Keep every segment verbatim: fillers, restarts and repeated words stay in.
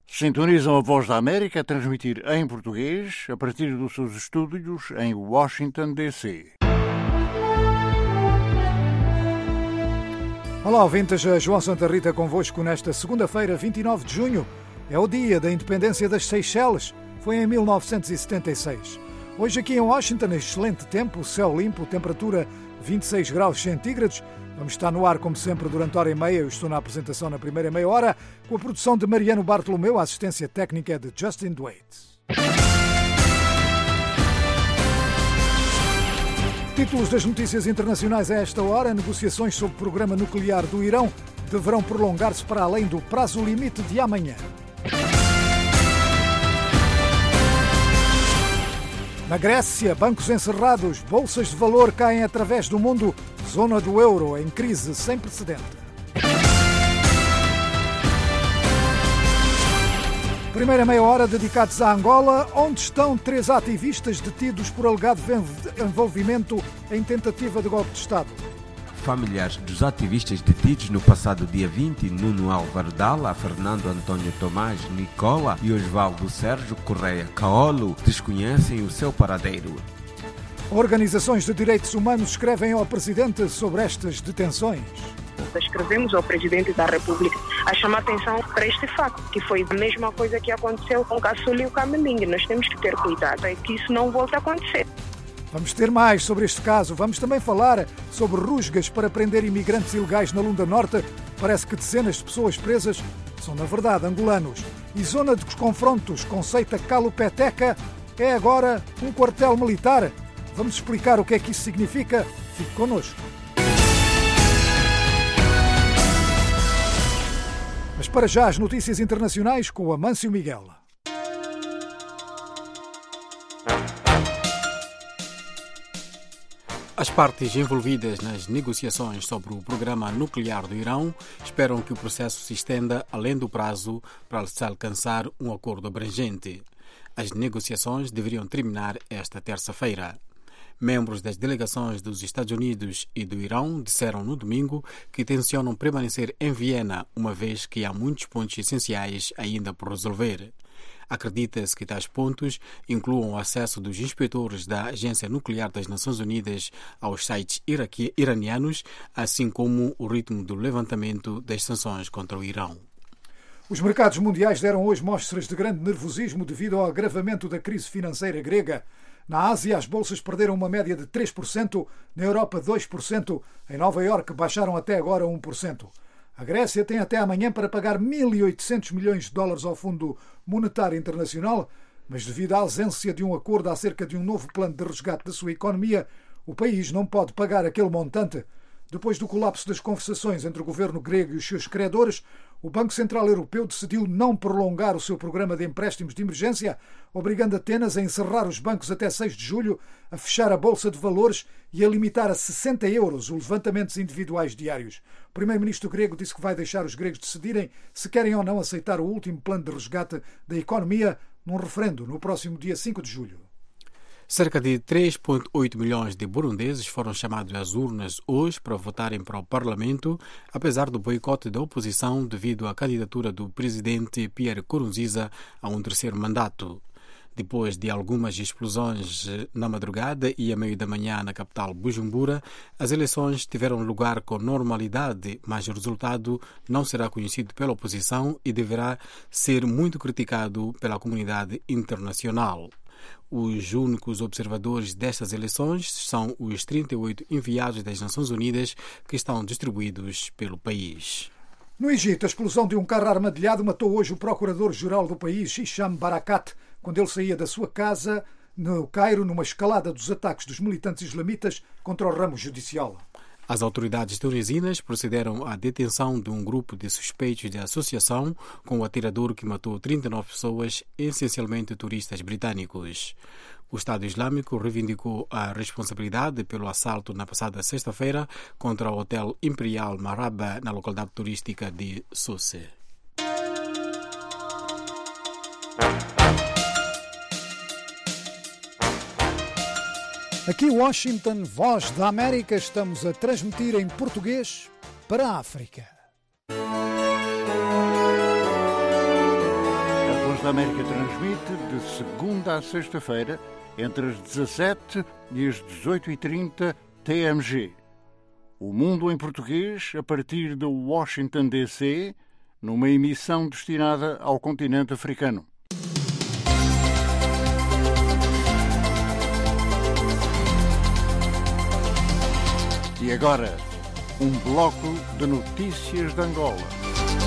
Sintonizam a Voz da América a transmitir em português a partir dos seus estúdios em Washington, D C Olá, ouvintes, João Santa Rita convosco nesta segunda-feira, vinte e nove de junho. É o dia da independência das Seychelles. Foi em mil novecentos e setenta e seis. Hoje aqui em Washington, excelente tempo, céu limpo, temperatura vinte e seis graus centígrados. Vamos estar no ar, como sempre, durante hora e meia. Eu estou na apresentação na primeira meia hora, com a produção de Mariano Bartolomeu, a assistência técnica de Justin Dwaite. Títulos das notícias internacionais a esta hora. Negociações sobre o programa nuclear do Irão deverão prolongar-se para além do prazo limite de amanhã. Na Grécia, bancos encerrados, bolsas de valor caem através do mundo, zona do euro em crise sem precedente. Primeira meia hora dedicados à Angola, onde estão três ativistas detidos por alegado envolvimento em tentativa de golpe de Estado. Familiares dos ativistas detidos no passado dia vinte, Nuno Álvaro Dalla, Fernando Antônio Tomás Nicola e Osvaldo Sérgio Correia Caolo, desconhecem o seu paradeiro. Organizações de direitos humanos escrevem ao Presidente sobre estas detenções. Escrevemos ao Presidente da República a chamar atenção para este facto, que foi a mesma coisa que aconteceu com o Caçula e o Camelinho. Nós temos que ter cuidado para que isso não volte a acontecer. Vamos ter mais sobre este caso. Vamos também falar sobre rusgas para prender imigrantes ilegais na Lunda Norte. Parece que dezenas de pessoas presas são, na verdade, angolanos. E zona de confrontos com seita Calopeteca é agora um quartel militar. Vamos explicar o que é que isso significa. Fique connosco. Mas para já as notícias internacionais com o Amâncio Miguel. As partes envolvidas nas negociações sobre o programa nuclear do Irão esperam que o processo se estenda além do prazo para se alcançar um acordo abrangente. As negociações deveriam terminar esta terça-feira. Membros das delegações dos Estados Unidos e do Irão disseram no domingo que tencionam permanecer em Viena, uma vez que há muitos pontos essenciais ainda por resolver. Acredita-se que tais pontos incluam o acesso dos inspetores da Agência Nuclear das Nações Unidas aos sites iraqui- iranianos, assim como o ritmo do levantamento das sanções contra o Irão. Os mercados mundiais deram hoje mostras de grande nervosismo devido ao agravamento da crise financeira grega. Na Ásia, as bolsas perderam uma média de três por cento, na Europa dois por cento, em Nova Iorque baixaram até agora um por cento. A Grécia tem até amanhã para pagar mil e oitocentos milhões de dólares ao Fundo Monetário Internacional, mas devido à ausência de um acordo acerca de um novo plano de resgate da sua economia, o país não pode pagar aquele montante. Depois do colapso das conversações entre o governo grego e os seus credores, o Banco Central Europeu decidiu não prolongar o seu programa de empréstimos de emergência, obrigando Atenas a encerrar os bancos até seis de julho, a fechar a Bolsa de Valores e a limitar a sessenta euros os levantamentos individuais diários. O primeiro-ministro grego disse que vai deixar os gregos decidirem se querem ou não aceitar o último plano de resgate da economia num referendo no próximo dia cinco de julho. Cerca de três vírgula oito milhões de burundeses foram chamados às urnas hoje para votarem para o Parlamento, apesar do boicote da oposição devido à candidatura do presidente Pierre Nkurunziza a um terceiro mandato. Depois de algumas explosões na madrugada e a meio da manhã na capital Bujumbura, as eleições tiveram lugar com normalidade, mas o resultado não será conhecido pela oposição e deverá ser muito criticado pela comunidade internacional. Os únicos observadores destas eleições são os trinta e oito enviados das Nações Unidas que estão distribuídos pelo país. No Egito, a explosão de um carro armadilhado matou hoje o procurador-geral do país, Hisham Barakat, quando ele saía da sua casa no Cairo numa escalada dos ataques dos militantes islamitas contra o ramo judicial. As autoridades tunisinas procederam à detenção de um grupo de suspeitos de associação com o atirador que matou trinta e nove pessoas, essencialmente turistas britânicos. O Estado Islâmico reivindicou a responsabilidade pelo assalto na passada sexta-feira contra o Hotel Imperial Maraba, na localidade turística de Sousse. Aqui Washington, Voz da América, estamos a transmitir em português para a África. América transmite de segunda a sexta-feira, entre as dezassete e as dezoito e trinta T M G. O Mundo em Português, a partir de Washington, D C, numa emissão destinada ao continente africano. E agora, um bloco de notícias de Angola.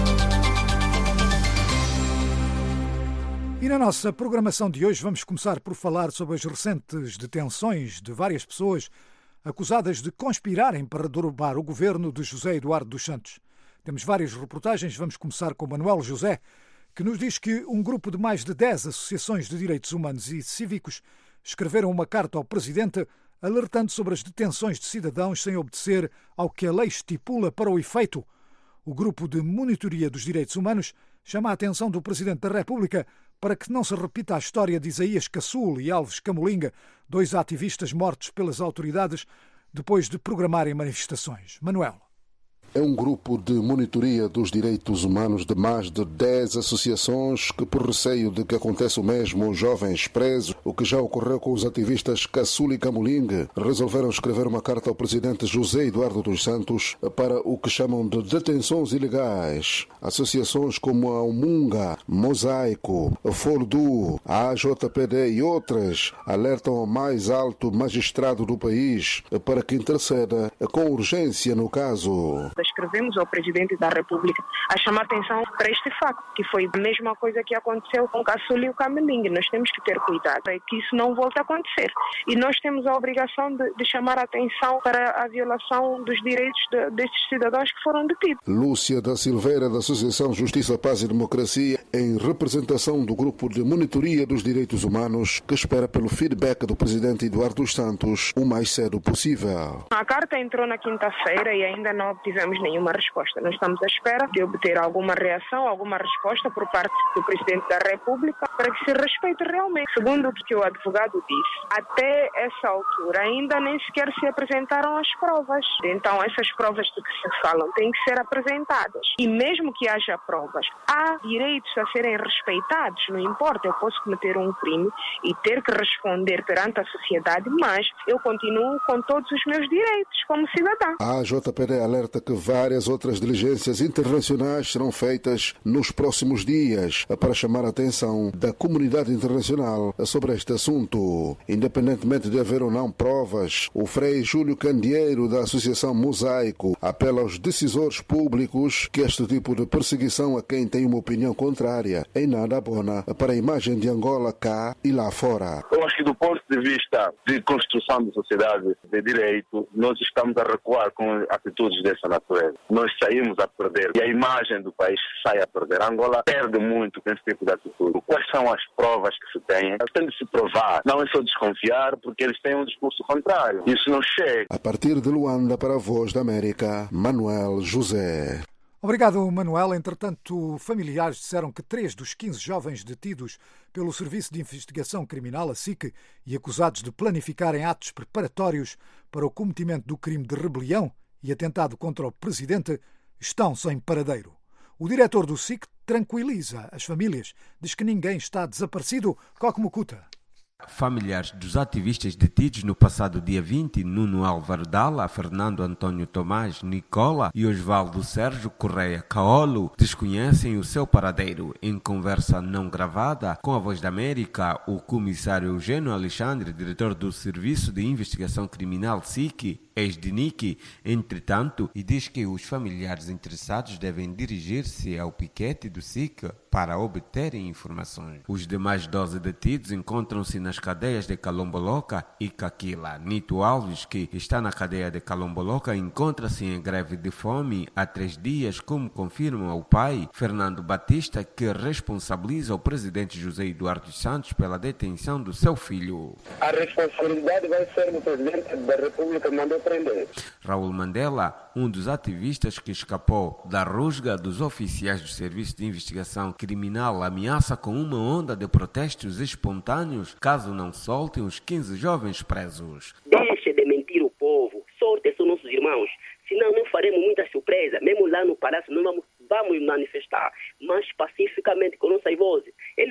E na nossa programação de hoje vamos começar por falar sobre as recentes detenções de várias pessoas acusadas de conspirarem para derrubar o governo de José Eduardo dos Santos. Temos várias reportagens, vamos começar com Manuel José, que nos diz que um grupo de mais de dez associações de direitos humanos e cívicos escreveram uma carta ao presidente alertando sobre as detenções de cidadãos sem obedecer ao que a lei estipula para o efeito. O grupo de monitoria dos direitos humanos chama a atenção do Presidente da República para que não se repita a história de Isaías Caçul e Alves Camolinga, dois ativistas mortos pelas autoridades depois de programarem manifestações. Manuel. É um grupo de monitoria dos direitos humanos de mais de dez associações que, por receio de que aconteça o mesmo aos jovens presos, o que já ocorreu com os ativistas Caçul e Camolinga, resolveram escrever uma carta ao presidente José Eduardo dos Santos para o que chamam de detenções ilegais. Associações como a Umunga, Mosaico, a Foldu, a A J P D e outras alertam ao mais alto magistrado do país para que interceda com urgência no caso. Escrevemos ao Presidente da República a chamar atenção para este facto, que foi a mesma coisa que aconteceu com o Caçul e o Camolinga. Nós temos que ter cuidado para que isso não volte a acontecer. E nós temos a obrigação de, de chamar a atenção para a violação dos direitos de, destes cidadãos que foram detidos. Lúcia da Silveira, da Associação Justiça, Paz e Democracia, em representação do Grupo de Monitoria dos Direitos Humanos, que espera pelo feedback do Presidente Eduardo dos Santos o mais cedo possível. A carta entrou na quinta-feira e ainda não obtivemos nenhuma resposta. Nós estamos à espera de obter alguma reação, alguma resposta por parte do Presidente da República para que se respeite realmente. Segundo o que o advogado disse, até essa altura ainda nem sequer se apresentaram as provas. Então essas provas de que se falam têm que ser apresentadas. E mesmo que haja provas, há direitos a serem respeitados. Não importa, eu posso cometer um crime e ter que responder perante a sociedade, mas eu continuo com todos os meus direitos como cidadã. A J P D alerta que várias outras diligências internacionais serão feitas nos próximos dias para chamar a atenção da comunidade internacional sobre este assunto. Independentemente de haver ou não provas, o Frei Júlio Candeeiro, da Associação Mosaico, apela aos decisores públicos que este tipo de perseguição a quem tem uma opinião contrária é nada bona para a imagem de Angola cá e lá fora. Eu acho que do ponto de vista de construção de sociedade de direito, nós estamos a recuar com atitudes dessa natureza. Nós saímos a perder e a imagem do país sai a perder. A Angola perde muito com esse tipo de atitude. Quais são as provas que se têm? Tem de se provar. Não é só desconfiar porque eles têm um discurso contrário. Isso não chega. A partir de Luanda, para a Voz da América, Manuel José. Obrigado, Manuel. Entretanto, familiares disseram que três dos quinze jovens detidos pelo Serviço de Investigação Criminal, a S I C, e acusados de planificarem atos preparatórios para o cometimento do crime de rebelião e atentado contra o presidente, estão sem paradeiro. O diretor do S I C tranquiliza as famílias, diz que ninguém está desaparecido. Coque Mucuta. Familiares dos ativistas detidos no passado dia vinte, Nuno Álvaro Dalla, Fernando Antônio Tomás Nicola e Osvaldo Sérgio Correia Caolo, desconhecem o seu paradeiro. Em conversa não gravada com a Voz da América, o comissário Eugênio Alexandre, diretor do Serviço de Investigação Criminal S I C, ex-D N I C, entretanto, e diz que os familiares interessados devem dirigir-se ao piquete do S I C para obterem informações. Os demais doze detidos encontram-se nas cadeias de Calomboloca e Caquila. Nito Alves, que está na cadeia de Calomboloca, encontra-se em greve de fome há três dias, como confirma o pai, Fernando Batista, que responsabiliza o presidente José Eduardo dos Santos pela detenção do seu filho. A responsabilidade vai ser do presidente da República que mandou prender. Raul Mandela, um dos ativistas que escapou da rusga dos oficiais do Serviço de Investigação Criminal, ameaça com uma onda de protestos espontâneos caso não soltem os quinze jovens presos. Deixe de mentir o povo, solte são nossos irmãos, senão não faremos muita surpresa, mesmo lá no palácio não vamos, vamos manifestar, mas pacificamente com nossas vozes. Ele com os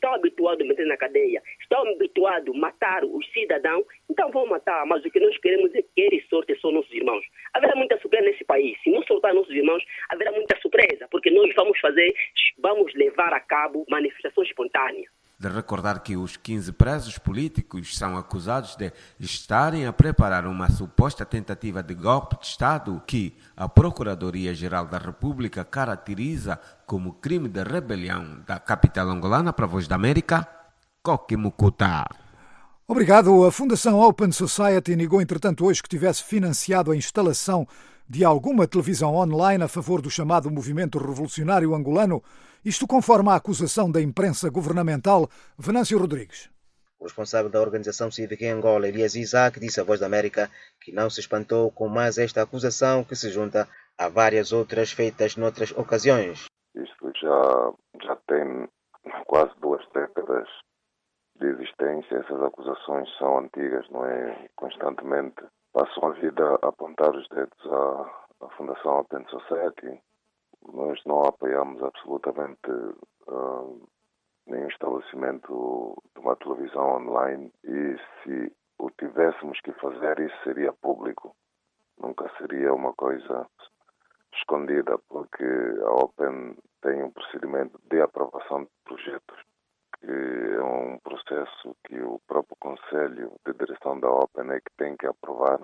estão habituados a meter na cadeia, estão habituados a matar os cidadãos, então vão matar, mas o que nós queremos é que eles sortem só nossos irmãos. Haverá muita surpresa nesse país. Se não soltar nossos irmãos, haverá muita surpresa, porque nós vamos fazer, vamos levar a cabo manifestações espontâneas. De recordar que os quinze presos políticos são acusados de estarem a preparar uma suposta tentativa de golpe de Estado que a Procuradoria-Geral da República caracteriza como crime de rebelião. Da capital angolana para a Voz da América, Coque Mucuta. Obrigado. A Fundação Open Society negou, entretanto, hoje que tivesse financiado a instalação de alguma televisão online a favor do chamado Movimento Revolucionário Angolano, isto conforme a acusação da imprensa governamental. Venâncio Rodrigues. O responsável da organização cívica em Angola, Elias Isaac, disse à Voz da América que não se espantou com mais esta acusação, que se junta a várias outras feitas noutras ocasiões. Isto já, já tem quase duas décadas de existência. Essas acusações são antigas, não é? Constantemente passam a vida a apontar os dedos à, à Fundação Open Society. Nós não apoiamos absolutamente uh, nenhum estabelecimento de uma televisão online, e se o tivéssemos que fazer, isso seria público. Nunca seria uma coisa escondida, porque a Open tem um procedimento de aprovação de projetos, que é um processo que o próprio Conselho de Direção da Open é que tem que aprovar.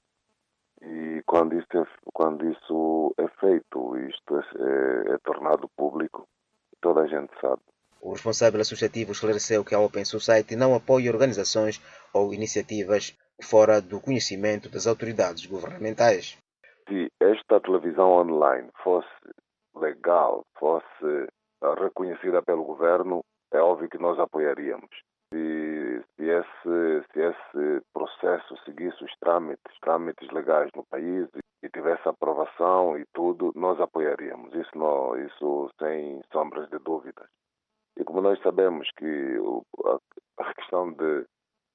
E quando isso é, quando isso é feito, isto é, é, é tornado público, toda a gente sabe. O responsável associativo esclareceu que a Open Society não apoia organizações ou iniciativas fora do conhecimento das autoridades governamentais. Se esta televisão online fosse legal, fosse reconhecida pelo governo, é óbvio que nós apoiaríamos. Se, se, esse, se esse processo seguisse os trâmites, trâmites legais no país e tivesse aprovação e tudo, nós apoiaríamos. Isso, não, isso sem sombras de dúvidas. E como nós sabemos que a, a questão de,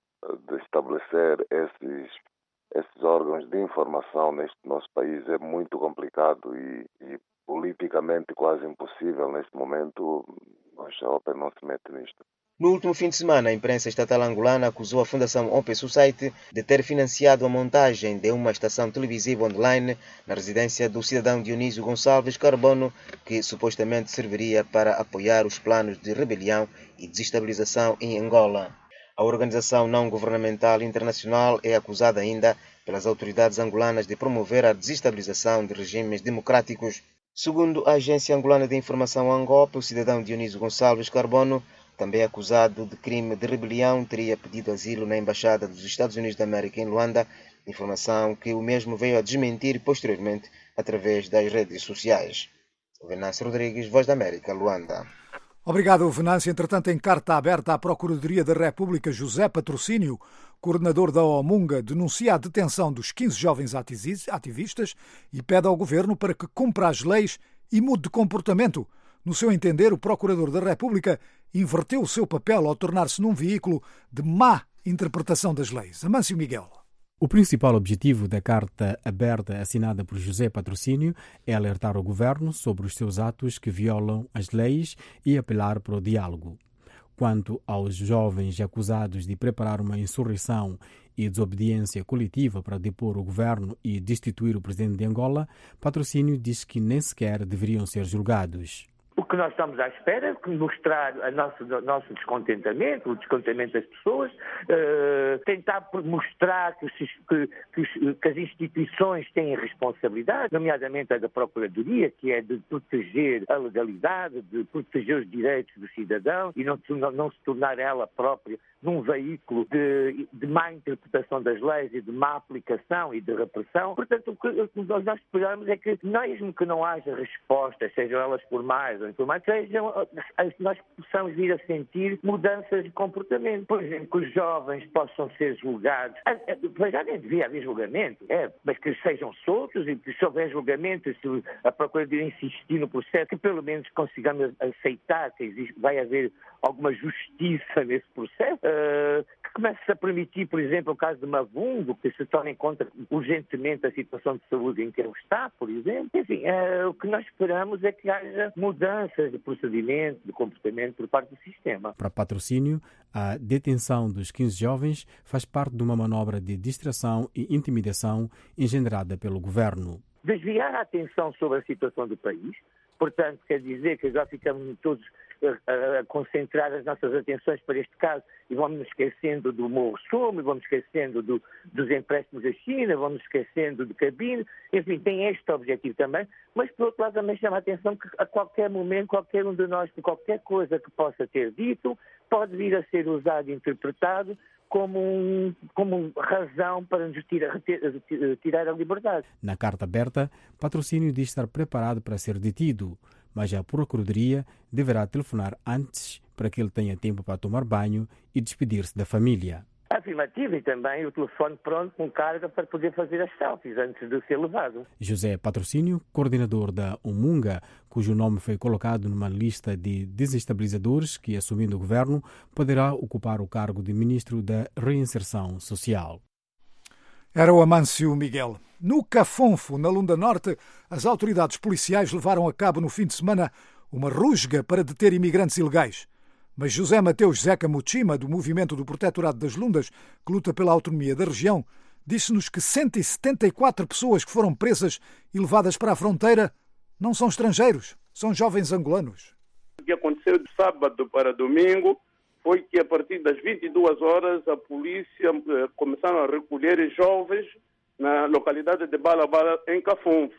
de estabelecer esses, esses órgãos de informação neste nosso país é muito complicado e, e politicamente quase impossível neste momento, nós a Open não se mete nisto. No último fim de semana, a imprensa estatal angolana acusou a Fundação Open Society de ter financiado a montagem de uma estação televisiva online na residência do cidadão Dionísio Gonçalves Carbono, que supostamente serviria para apoiar os planos de rebelião e desestabilização em Angola. A organização não-governamental internacional é acusada ainda pelas autoridades angolanas de promover a desestabilização de regimes democráticos. Segundo a Agência Angolana de Informação ANGOP, o cidadão Dionísio Gonçalves Carbono, também acusado de crime de rebelião, teria pedido asilo na Embaixada dos Estados Unidos da América em Luanda, informação que o mesmo veio a desmentir posteriormente através das redes sociais. Venâncio Rodrigues, Voz da América, Luanda. Obrigado, Venâncio. Entretanto, em carta aberta à Procuradoria da República, José Patrocínio, coordenador da OMUNGA, denuncia a detenção dos quinze jovens ativistas e pede ao governo para que cumpra as leis e mude de comportamento. No seu entender, o Procurador da República inverteu o seu papel ao tornar-se num veículo de má interpretação das leis. Amâncio Miguel. O principal objetivo da carta aberta assinada por José Patrocínio é alertar o governo sobre os seus atos que violam as leis e apelar para o diálogo. Quanto aos jovens acusados de preparar uma insurreição e desobediência coletiva para depor o governo e destituir o presidente de Angola, Patrocínio diz que nem sequer deveriam ser julgados. O que nós estamos à espera é mostrar o nosso, nosso descontentamento, o descontentamento das pessoas, uh, tentar mostrar que, que, que, que as instituições têm responsabilidade, nomeadamente a da Procuradoria, que é de proteger a legalidade, de proteger os direitos do cidadão e não, não, não se tornar ela própria num veículo de, de má interpretação das leis e de má aplicação e de repressão. Portanto, o que nós esperamos é que, mesmo que não haja respostas, sejam elas formais ou informais, sejam, nós possamos vir a sentir mudanças de comportamento. Por exemplo, que os jovens possam ser julgados. Já nem devia haver julgamento, é, mas que sejam soltos e que se houver julgamento, se a Procuradoria insistir no processo, que pelo menos consigamos aceitar que existe, vai haver alguma justiça nesse processo, uh, que começa a permitir, por exemplo, o caso de Mavungo, que se tome em conta urgentemente a situação de saúde em que ele está, por exemplo. Enfim, é, o que nós esperamos é que haja mudanças de procedimento, de comportamento por parte do sistema. Para Patrocínio, a detenção dos quinze jovens faz parte de uma manobra de distração e intimidação engendrada pelo governo. Desviar a atenção sobre a situação do país, portanto, quer dizer que já ficamos todos a, a concentrar as nossas atenções para este caso e vamos nos esquecendo do Morro Somo, vamos esquecendo do, dos empréstimos da China, vamos esquecendo do cabine, enfim, tem este objetivo também, mas por outro lado também chama a atenção que a qualquer momento, qualquer um de nós, por qualquer coisa que possa ter dito, pode vir a ser usado e interpretado como, um, como razão para nos tirar, tirar a liberdade. Na carta aberta, Patrocínio diz estar preparado para ser detido, mas a Procuradoria deverá telefonar antes para que ele tenha tempo para tomar banho e despedir-se da família. Afirmativo, e também o telefone pronto com carga para poder fazer as selfies antes de ser levado. José Patrocínio, coordenador da Umunga, cujo nome foi colocado numa lista de desestabilizadores que, assumindo o governo, poderá ocupar o cargo de ministro da Reinserção Social. Era o Amâncio Miguel. No Cafonfo, na Lunda Norte, as autoridades policiais levaram a cabo no fim de semana uma rusga para deter imigrantes ilegais. Mas José Mateus Zeca Muchima, do Movimento do Protetorado das Lundas, que luta pela autonomia da região, disse-nos que cento e setenta e quatro pessoas que foram presas e levadas para a fronteira não são estrangeiros, são jovens angolanos. O que aconteceu de sábado para domingo foi que a partir das vinte e duas horas a polícia eh, começaram a recolher jovens na localidade de Balabala, em Cafonfo.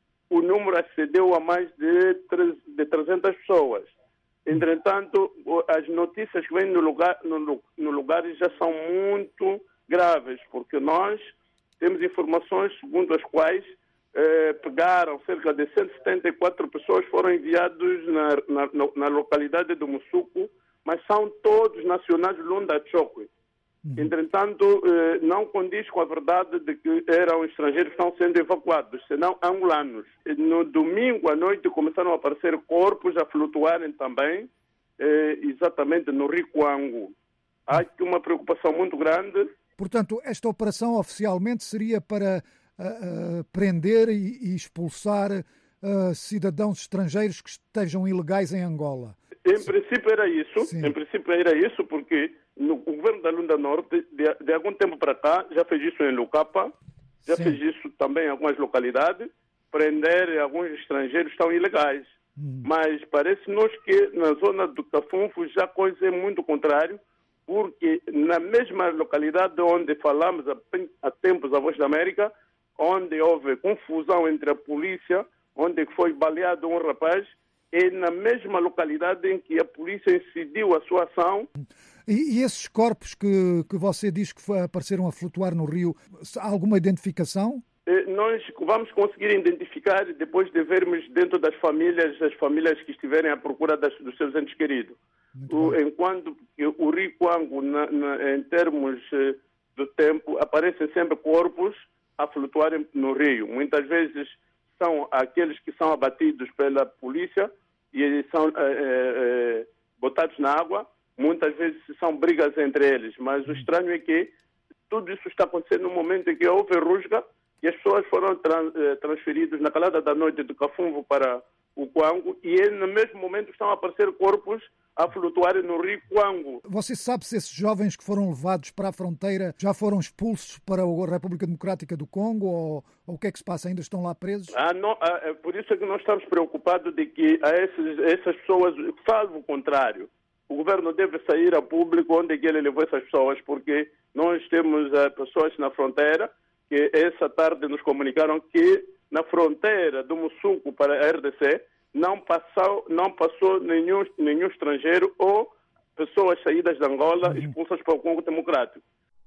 O número excedeu a mais de, de trezentas pessoas. Entretanto, as notícias que vêm no lugar, no, no lugar já são muito graves, porque nós temos informações segundo as quais eh, pegaram cerca de cento e setenta e quatro pessoas, foram enviados na, na, na localidade do Mussuco, mas são todos nacionais de Lunda Chokwe. Entretanto, eh, não condiz com a verdade de que eram estrangeiros que estão sendo evacuados, senão angolanos. No domingo à noite começaram a aparecer corpos a flutuarem também, eh, exatamente no Rio Cuango. Há aqui uma preocupação muito grande. Portanto, esta operação oficialmente seria para uh, uh, prender e, e expulsar uh, cidadãos estrangeiros que estejam ilegais em Angola. Em princípio era isso, Sim. em princípio era isso, porque no, o governo da Lunda Norte, de, de algum tempo para cá, já fez isso em Lucapa, já Sim. fez isso também em algumas localidades, prender alguns estrangeiros que estão ilegais. Hum. Mas parece-nos que na zona do Cafonfo já a coisa é muito contrário, porque na mesma localidade onde falamos há, há tempos a Voz da América, onde houve confusão entre a polícia, onde foi baleado um rapaz, é na mesma localidade em que a polícia incidiu a sua ação. E, e esses corpos que, que você diz que foi, apareceram a flutuar no rio, há alguma identificação? Nós vamos conseguir identificar depois de vermos dentro das famílias, as famílias que estiverem à procura das, dos seus entes queridos. O, enquanto o Rio Cuango, na, na, em termos do tempo, aparecem sempre corpos a flutuarem no rio. Muitas vezes são aqueles que são abatidos pela polícia e são é, é, botados na água. Muitas vezes são brigas entre eles, mas o estranho é que tudo isso está acontecendo no momento em que houve rusga e as pessoas foram trans, transferidas na calada da noite do Cafonfo para o Cuango e no mesmo momento estão a aparecer corpos a flutuarem no rio Cuango. Você sabe se esses jovens que foram levados para a fronteira já foram expulsos para a República Democrática do Congo ou, ou o que é que se passa? Ainda estão lá presos? Ah, não, ah, é por isso é que nós estamos preocupados de que a esses, essas pessoas, salvo o contrário, o governo deve sair a público onde é que ele levou essas pessoas, porque nós temos ah, pessoas na fronteira que essa tarde nos comunicaram que na fronteira do Mussuco para a R D C não passou, não passou nenhum, nenhum estrangeiro ou pessoas saídas de Angola expulsas para o Congo Democrático.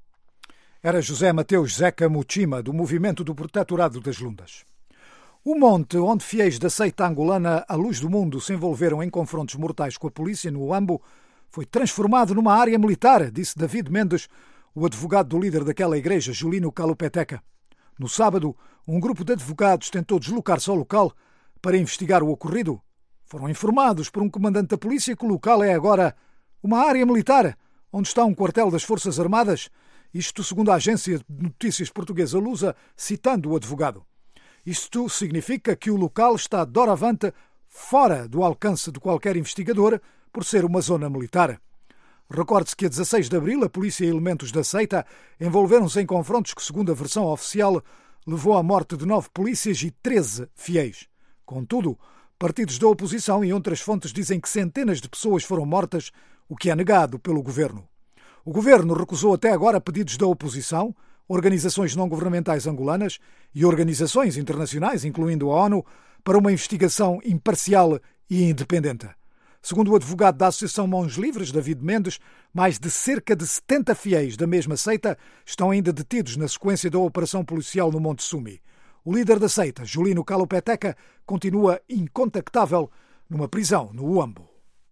Era José Mateus Zeca Muchima, do Movimento do Protetorado das Lundas. O monte onde fiéis da seita angolana A Luz do Mundo se envolveram em confrontos mortais com a polícia no Uambo foi transformado numa área militar, disse David Mendes, o advogado do líder daquela igreja, Julino Calupeteca. No sábado, um grupo de advogados tentou deslocar-se ao local para investigar o ocorrido. Foram informados por um comandante da polícia que o local é agora uma área militar, onde está um quartel das Forças Armadas? Isto segundo a agência de notícias portuguesa Lusa, citando o advogado. Isto significa que o local está doravante fora do alcance de qualquer investigador por ser uma zona militar. Recorde-se que a dezasseis de abril a polícia e elementos da seita envolveram-se em confrontos que, segundo a versão oficial, levou à morte de nove polícias e treze fiéis. Contudo, partidos da oposição e outras fontes dizem que centenas de pessoas foram mortas, o que é negado pelo governo. O governo recusou até agora pedidos da oposição, organizações não-governamentais angolanas e organizações internacionais, incluindo a ONU, para uma investigação imparcial e independente. Segundo o advogado da Associação Mãos Livres, David Mendes, mais de cerca de setenta fiéis da mesma seita estão ainda detidos na sequência da operação policial no Monte Sumi. O líder da seita, Julino Calopeteca, continua incontactável numa prisão no Uambo.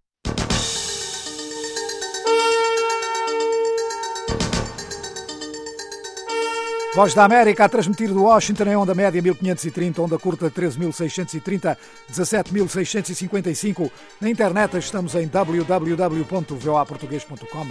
Voz da América a transmitir do Washington em onda média mil quinhentos e trinta, onda curta treze mil seiscentos e trinta, dezassete mil seiscentos e cinquenta e cinco. Na internet estamos em w w w ponto voa português ponto com.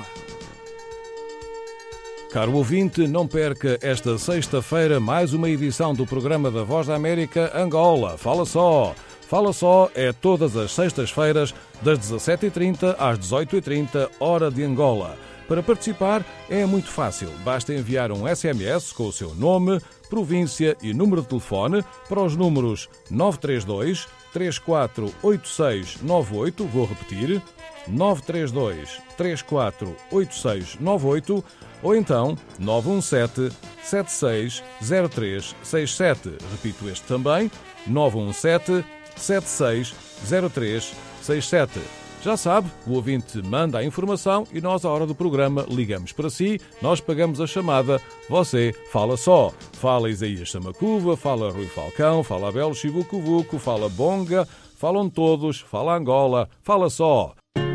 Caro ouvinte, não perca esta sexta-feira mais uma edição do programa da Voz da América Angola. Fala só! Fala só é todas as sextas-feiras das dezassete e trinta às dezoito e trinta, hora de Angola. Para participar é muito fácil. Basta enviar um S M S com o seu nome, província e número de telefone para os números nove três dois, três quatro oito seis nove oito, vou repetir, nove três dois, três quatro oito seis nove oito, ou então nove um sete, sete seis zero três seis sete. Repito este também, nove um sete, sete seis zero três seis sete. Já sabe, o ouvinte manda a informação e nós, à hora do programa, ligamos para si, nós pagamos a chamada, você fala só. Fala Isaías Samacuva, fala Rui Falcão, fala Abel Chivucuvuco, fala Bonga, falam todos, fala Angola, fala só.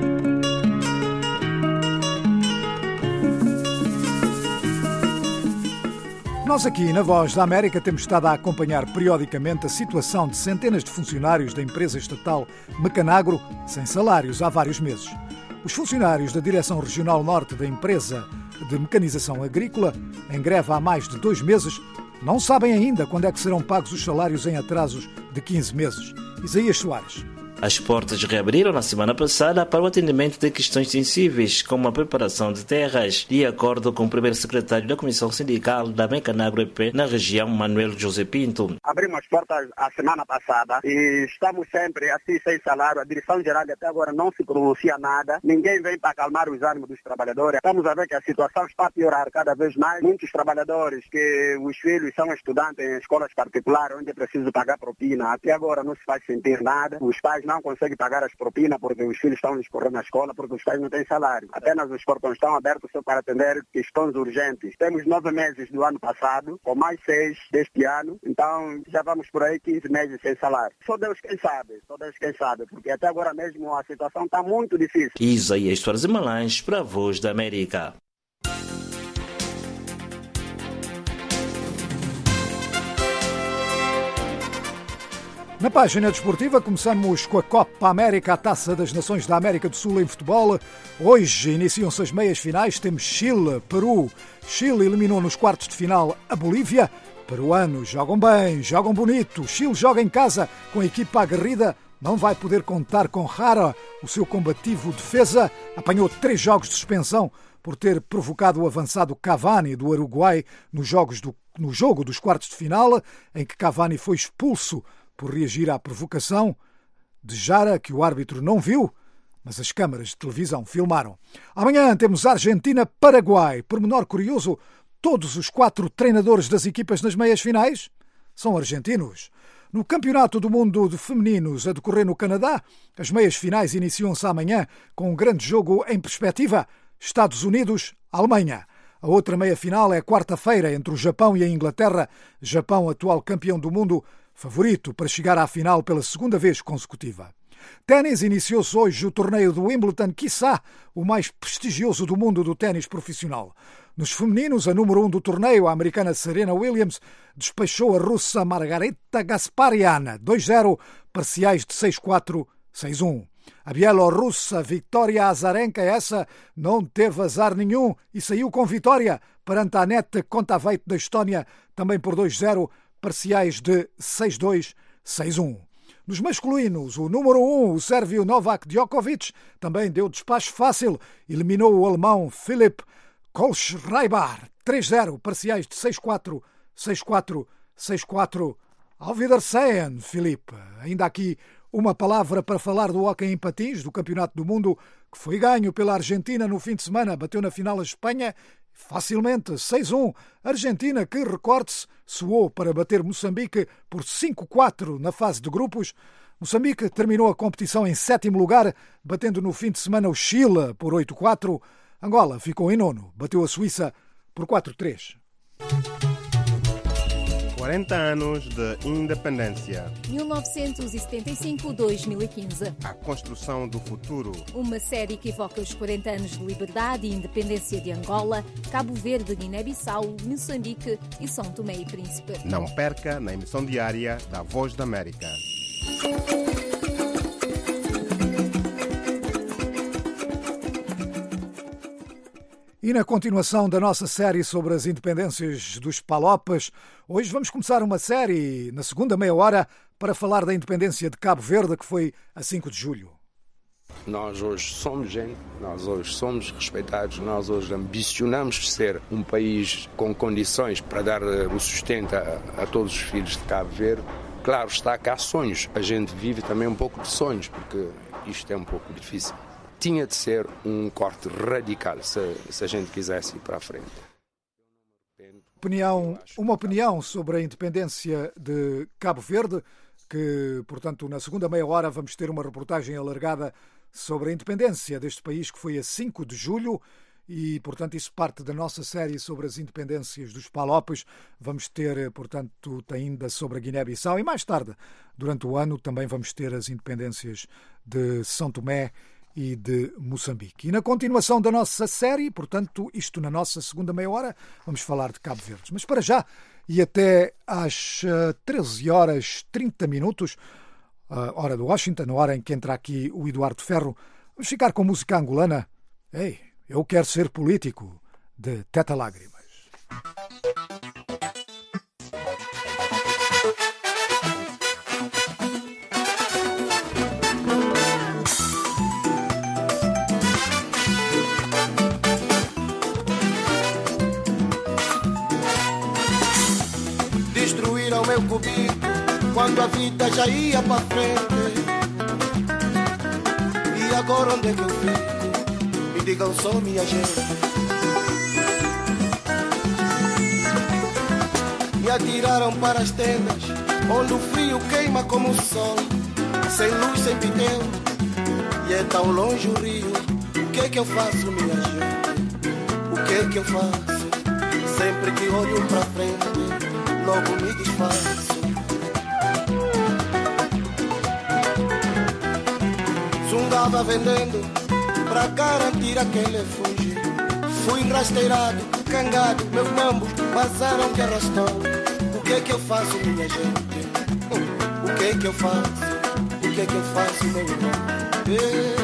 Nós aqui na Voz da América temos estado a acompanhar periodicamente a situação de centenas de funcionários da empresa estatal Mecanagro sem salários há vários meses. Os funcionários da Direção Regional Norte da empresa de mecanização agrícola, em greve há mais de dois meses, não sabem ainda quando é que serão pagos os salários em atrasos de quinze meses. Isaías Soares. As portas reabriram na semana passada para o atendimento de questões sensíveis, como a preparação de terras, de acordo com o primeiro secretário da Comissão Sindical da Mecanagro E P na região, Manuel José Pinto. Abrimos as portas a semana passada e estamos sempre assim sem salário. A Direção-Geral até agora não se pronuncia nada. Ninguém vem para acalmar os ânimos dos trabalhadores. Estamos a ver que a situação está a piorar cada vez mais. Muitos trabalhadores que os filhos são estudantes em escolas particulares, onde é preciso pagar propina. Até agora não se faz sentir nada. Os pais não conseguem pagar as propinas porque os filhos estão a escorrer na escola, porque os pais não têm salário. Apenas os portões estão abertos só para atender questões urgentes. Temos nove meses do ano passado, com mais seis deste ano, então já vamos por aí quinze meses sem salário. Só Deus quem sabe, só Deus quem sabe, porque até agora mesmo a situação está muito difícil. Isaías Soares e Malães para a Voz da América. Na página desportiva começamos com a Copa América, a Taça das Nações da América do Sul em futebol. Hoje iniciam-se as meias finais, temos Chile, Peru. Chile eliminou nos quartos de final a Bolívia. Peruanos jogam bem, jogam bonito. Chile joga em casa com a equipa aguerrida. Não vai poder contar com Jara, o seu combativo defesa. Apanhou três jogos de suspensão por ter provocado o avançado Cavani do Uruguai nos jogos do, no jogo dos quartos de final, em que Cavani foi expulso por reagir à provocação de Jara, que o árbitro não viu, mas as câmaras de televisão filmaram. Amanhã temos Argentina-Paraguai. Pormenor curioso, todos os quatro treinadores das equipas nas meias finais são argentinos. No Campeonato do Mundo de Femininos a decorrer no Canadá, as meias finais iniciam-se amanhã com um grande jogo em perspectiva, Estados Unidos-Alemanha. A outra meia-final é quarta-feira entre o Japão e a Inglaterra. Japão, atual campeão do mundo, favorito para chegar à final pela segunda vez consecutiva. Ténis, iniciou-se hoje o torneio do Wimbledon, quiçá o mais prestigioso do mundo do ténis profissional. Nos femininos, a número um do torneio, a americana Serena Williams, despachou a russa Margarita Gasparian, dois zero, parciais de seis quatro, seis um. A bielorrussa Victoria Azarenka, essa não teve azar nenhum e saiu com vitória perante a Anette Kontaveit da Estónia, também por dois zero, parciais de seis dois, seis um. Nos masculinos, o número um, o sérvio Novak Djokovic, também deu despacho fácil, eliminou o alemão Filip Kohlschreiber, três zero, parciais de seis quatro, seis quatro, seis quatro. Auf Wiedersehen, Filipe. Ainda aqui uma palavra para falar do hóquei em patins, do Campeonato do Mundo, que foi ganho pela Argentina no fim de semana, bateu na final a Espanha, facilmente, seis um. Argentina que, recorde-se, suou para bater Moçambique por cinco quatro na fase de grupos. Moçambique terminou a competição em sétimo lugar, batendo no fim de semana o Chile por oito quatro. Angola ficou em nono, bateu a Suíça por quatro três. quarenta anos de independência. mil novecentos e setenta e cinco a dois mil e quinze. A construção do futuro. Uma série que evoca os quarenta anos de liberdade e independência de Angola, Cabo Verde, Guiné-Bissau, Moçambique e São Tomé e Príncipe. Não perca na emissão diária da Voz da América. E na continuação da nossa série sobre as independências dos Palopas, hoje vamos começar uma série na segunda meia hora para falar da independência de Cabo Verde, que foi a cinco de julho. Nós hoje somos gente, nós hoje somos respeitados, nós hoje ambicionamos ser um país com condições para dar o sustento a, a todos os filhos de Cabo Verde. Claro está que há sonhos, a gente vive também um pouco de sonhos, porque isto é um pouco difícil. Tinha de ser um corte radical se, se a gente quisesse ir para a frente. Opinião, uma opinião sobre a independência de Cabo Verde, que, portanto, na segunda meia hora vamos ter uma reportagem alargada sobre a independência deste país, que foi a cinco de julho, e, portanto, isso parte da nossa série sobre as independências dos Palopes. Vamos ter, portanto, ainda sobre a Guiné-Bissau, e mais tarde, durante o ano, também vamos ter as independências de São Tomé e de Moçambique. E na continuação da nossa série, portanto, isto na nossa segunda meia hora, vamos falar de Cabo Verde. Mas para já, e até às treze horas e trinta minutos, a hora de Washington, a hora em que entra aqui o Eduardo Ferro, vamos ficar com música angolana. Ei, eu quero ser político, de Teta Lágrimas. Destruíram meu cubico quando a vida já ia para frente. E agora onde é que eu fico? Me digam só, minha gente. Me atiraram para as tendas, onde o frio queima como o sol. Sem luz, sem pneu, e é tão longe o rio. O que é que eu faço, minha gente? O que é que eu faço? Sempre que olho para frente, logo me desfaço. Zungava vendendo pra garantir aquele fugir. Fui rasteirado, cangado, meus mambos passaram de arrastão. O que é que eu faço, minha gente? O que é que eu faço? O que é que eu faço, meu irmão? Ei.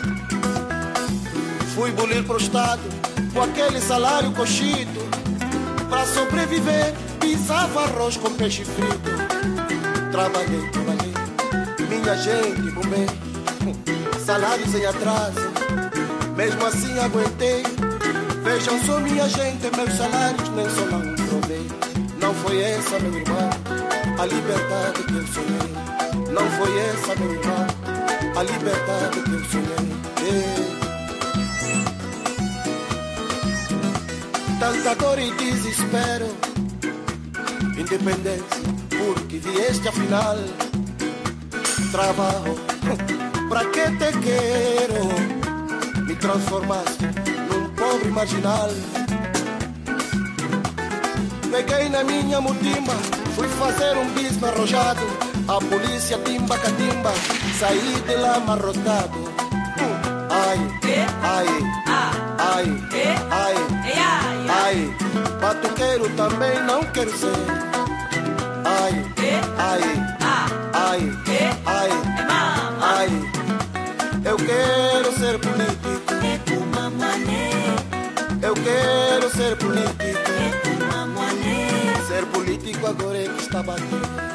Fui bulir pro estado com aquele salário coxito. Pra sobreviver pisava arroz com peixe frito. Trabalhei, trabalhei, minha gente, bombei. Salários em atraso, mesmo assim aguentei. Vejam só, minha gente, meus salários nem só não provei. Não foi essa, meu irmão, a liberdade que eu sonhei. Não foi essa, meu irmão, a liberdade que eu sonhei. Ei. Tanta dor e desespero, independência, porque vieste afinal. Trabalho, pra que te quero? Me transformaste num pobre marginal. Peguei na minha mutimba, fui fazer um bis arrojado. A polícia timba catimba, saí de lá amarrotado. Ai, ai, ai, ai, ai, batuqueiro também não quero ser. Ai, ai, ai, ai, ai, Eu quero ser político. Ser político agora é que está a bater.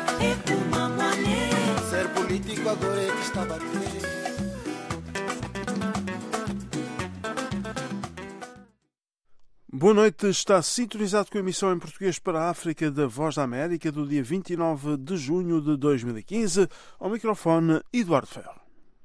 Ser político agora é que está a bater. Boa noite, está sintonizado com a emissão em português para a África da Voz da América do dia vinte e nove de junho de dois mil e quinze. Ao microfone, Eduardo Ferro.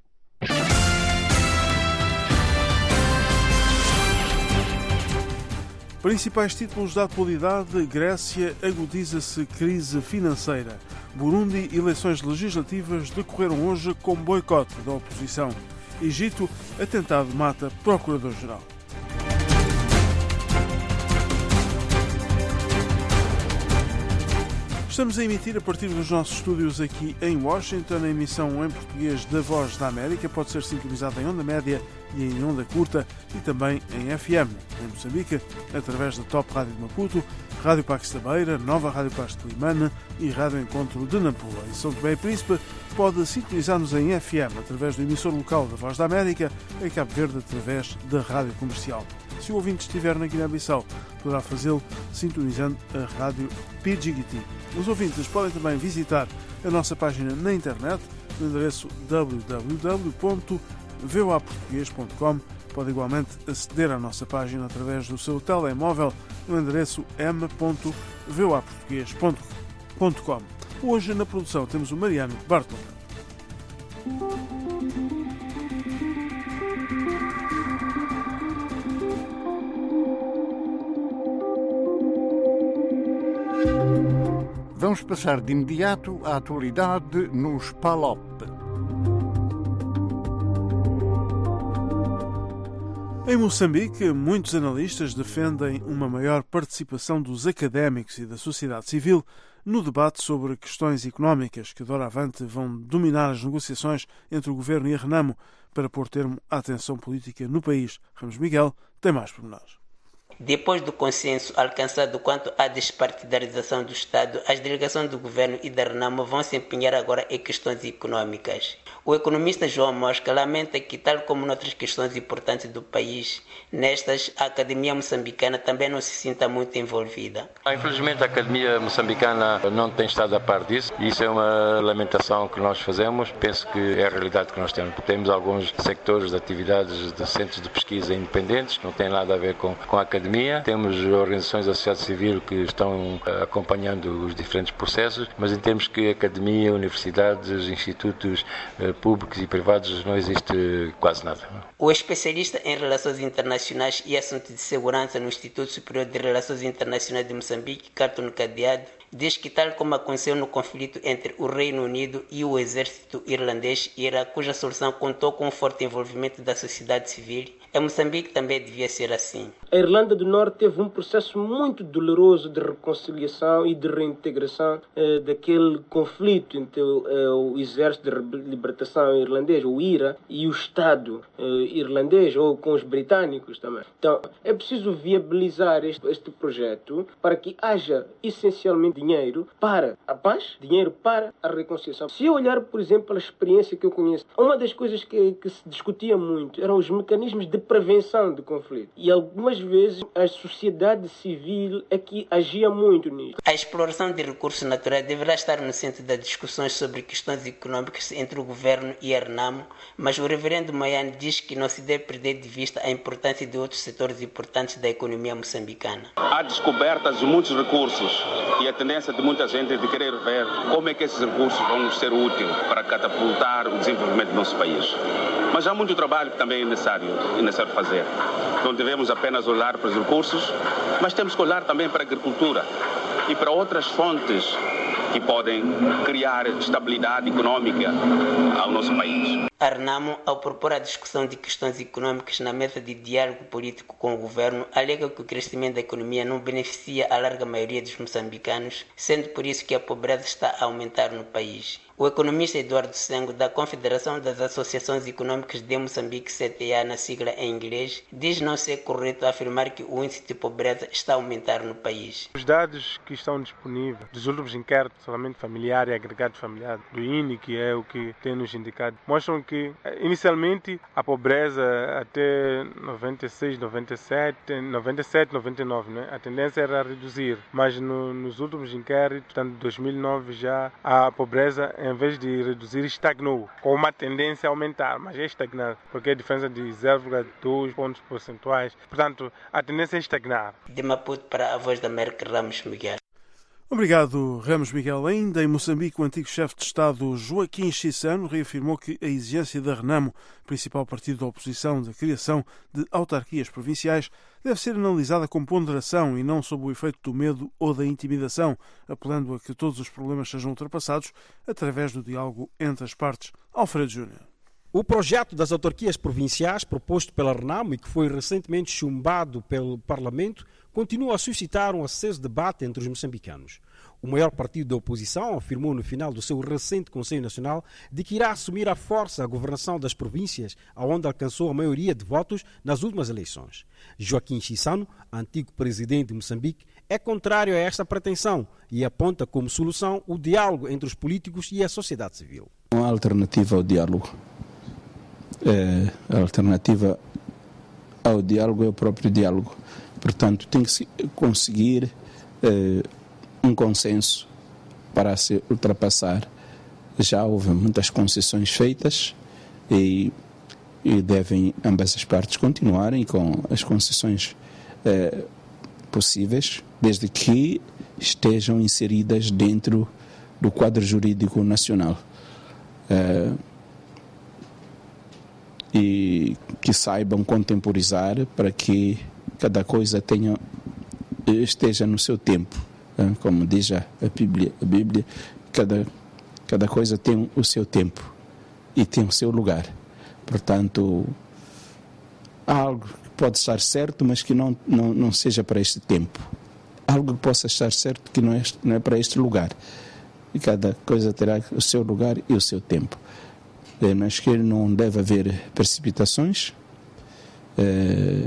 Principais títulos da atualidade: Grécia agudiza-se crise financeira. Burundi, eleições legislativas decorreram hoje com boicote da oposição. Egito, atentado mata procurador-geral. Estamos a emitir a partir dos nossos estúdios aqui em Washington. A emissão em português da Voz da América pode ser sintonizada em onda média e em onda curta e também em F M, em Moçambique, através da Top Rádio de Maputo, Rádio Pax da Beira, Nova Rádio Pax de Limane e Rádio Encontro de Nampula. Em São Tomé e Príncipe pode sintonizar-nos em F M através do emissor local da Voz da América, em Cabo Verde através da Rádio Comercial. Se o ouvinte estiver na Guiné-Bissau, poderá fazê-lo sintonizando a Rádio P G T. Os ouvintes podem também visitar a nossa página na internet no endereço w w w ponto v o a português ponto com. Pode igualmente aceder à nossa página através do seu telemóvel no endereço m ponto v o a português ponto com. Hoje na produção temos o Mariano Bartolomeu. Vamos passar de imediato à atualidade nos P A L O P. Em Moçambique, muitos analistas defendem uma maior participação dos académicos e da sociedade civil no debate sobre questões económicas que, doravante, vão dominar as negociações entre o governo e a Renamo para pôr termo à tensão política no país. Ramos Miguel tem mais pormenores. Depois do consenso alcançado quanto à despartidarização do Estado, as delegações do governo e da Renamo vão se empenhar agora em questões econômicas. O economista João Mosca lamenta que, tal como noutras questões importantes do país, nestas, a academia moçambicana também não se sinta muito envolvida. Infelizmente, a academia moçambicana não tem estado a par disso. Isso é uma lamentação que nós fazemos. Penso que é a realidade que nós temos. Temos alguns sectores de atividades de centros de pesquisa independentes, não tem nada a ver com, com a academia. Temos organizações da sociedade civil que estão acompanhando os diferentes processos, mas em termos que academia, universidades, institutos públicos e privados, não existe quase nada. O especialista em relações internacionais e assuntos de segurança no Instituto Superior de Relações Internacionais de Moçambique, Cartoon Cadeado, diz que, tal como aconteceu no conflito entre o Reino Unido e o exército irlandês IRA, cuja solução contou com um forte envolvimento da sociedade civil, em Moçambique também devia ser assim. A Irlanda do Norte teve um processo muito doloroso de reconciliação e de reintegração eh, daquele conflito entre eh, o Exército de Libertação Irlandês, o IRA, e o Estado eh, irlandês, ou com os britânicos também. Então, é preciso viabilizar este, este projeto para que haja essencialmente dinheiro para a paz, dinheiro para a reconciliação. Se eu olhar, por exemplo, a experiência que eu conheço, uma das coisas que, que se discutia muito eram os mecanismos de prevenção de conflito. E algumas vezes a sociedade civil é que agia muito nisso. A exploração de recursos naturais deverá estar no centro das discussões sobre questões econômicas entre o governo e a Renamo, mas o reverendo Maiane diz que não se deve perder de vista a importância de outros setores importantes da economia moçambicana. Há descobertas de muitos recursos e a tendência de muita gente de querer ver como é que esses recursos vão nos ser úteis para catapultar o desenvolvimento do nosso país. Mas há muito trabalho que também é necessário, é necessário fazer. Não devemos apenas olhar para os recursos, mas temos que olhar também para a agricultura e para outras fontes que podem criar estabilidade econômica ao nosso país. A Renamo, ao propor a discussão de questões econômicas na mesa de diálogo político com o governo, alega que o crescimento da economia não beneficia a larga maioria dos moçambicanos, sendo por isso que a pobreza está a aumentar no país. O economista Eduardo Sengo, da Confederação das Associações Econômicas de Moçambique, C T A, na sigla em inglês, diz não ser correto afirmar que o índice de pobreza está a aumentar no país. Os dados que estão disponíveis dos últimos inquéritos isolamento familiar e agregado familiar do I N E, que é o que tem nos indicado, mostram que inicialmente a pobreza até noventa e seis, noventa e sete, noventa e sete, noventa e nove, né? A tendência era a reduzir, mas no, nos últimos inquéritos, portanto, dois mil e nove já a pobreza, em vez de reduzir, estagnou, com uma tendência a aumentar, mas é estagnar, porque a diferença de zero vírgula dois pontos percentuais, portanto, a tendência é estagnar. De Maputo para a Voz da América, Ramos Miguel. Obrigado, Ramos Miguel. Ainda em Moçambique, o antigo chefe de Estado Joaquim Chissano reafirmou que a exigência da Renamo, principal partido da oposição da criação de autarquias provinciais, deve ser analisada com ponderação e não sob o efeito do medo ou da intimidação, apelando a que todos os problemas sejam ultrapassados através do diálogo entre as partes. Alfredo Júnior. O projeto das autarquias provinciais proposto pela Renamo e que foi recentemente chumbado pelo Parlamento continua a suscitar um aceso debate entre os moçambicanos. O maior partido da oposição afirmou no final do seu recente Conselho Nacional de que irá assumir à força a governação das províncias, onde alcançou a maioria de votos nas últimas eleições. Joaquim Chissano, antigo presidente de Moçambique, é contrário a esta pretensão e aponta como solução o diálogo entre os políticos e a sociedade civil. Uma alternativa ao diálogo. É, a alternativa ao diálogo é o próprio diálogo. Portanto, tem que se conseguir é, um consenso para se ultrapassar. Já houve muitas concessões feitas e, e devem ambas as partes continuarem com as concessões é, possíveis, desde que estejam inseridas dentro do quadro jurídico nacional. É, e que saibam contemporizar para que cada coisa tenha, esteja no seu tempo. Como diz a Bíblia, a Bíblia cada, cada coisa tem o seu tempo e tem o seu lugar. Portanto, há algo que pode estar certo, mas que não, não, não seja para este tempo. Algo que possa estar certo que não é, não é para este lugar. E cada coisa terá o seu lugar e o seu tempo. Mas que não deve haver precipitações, é,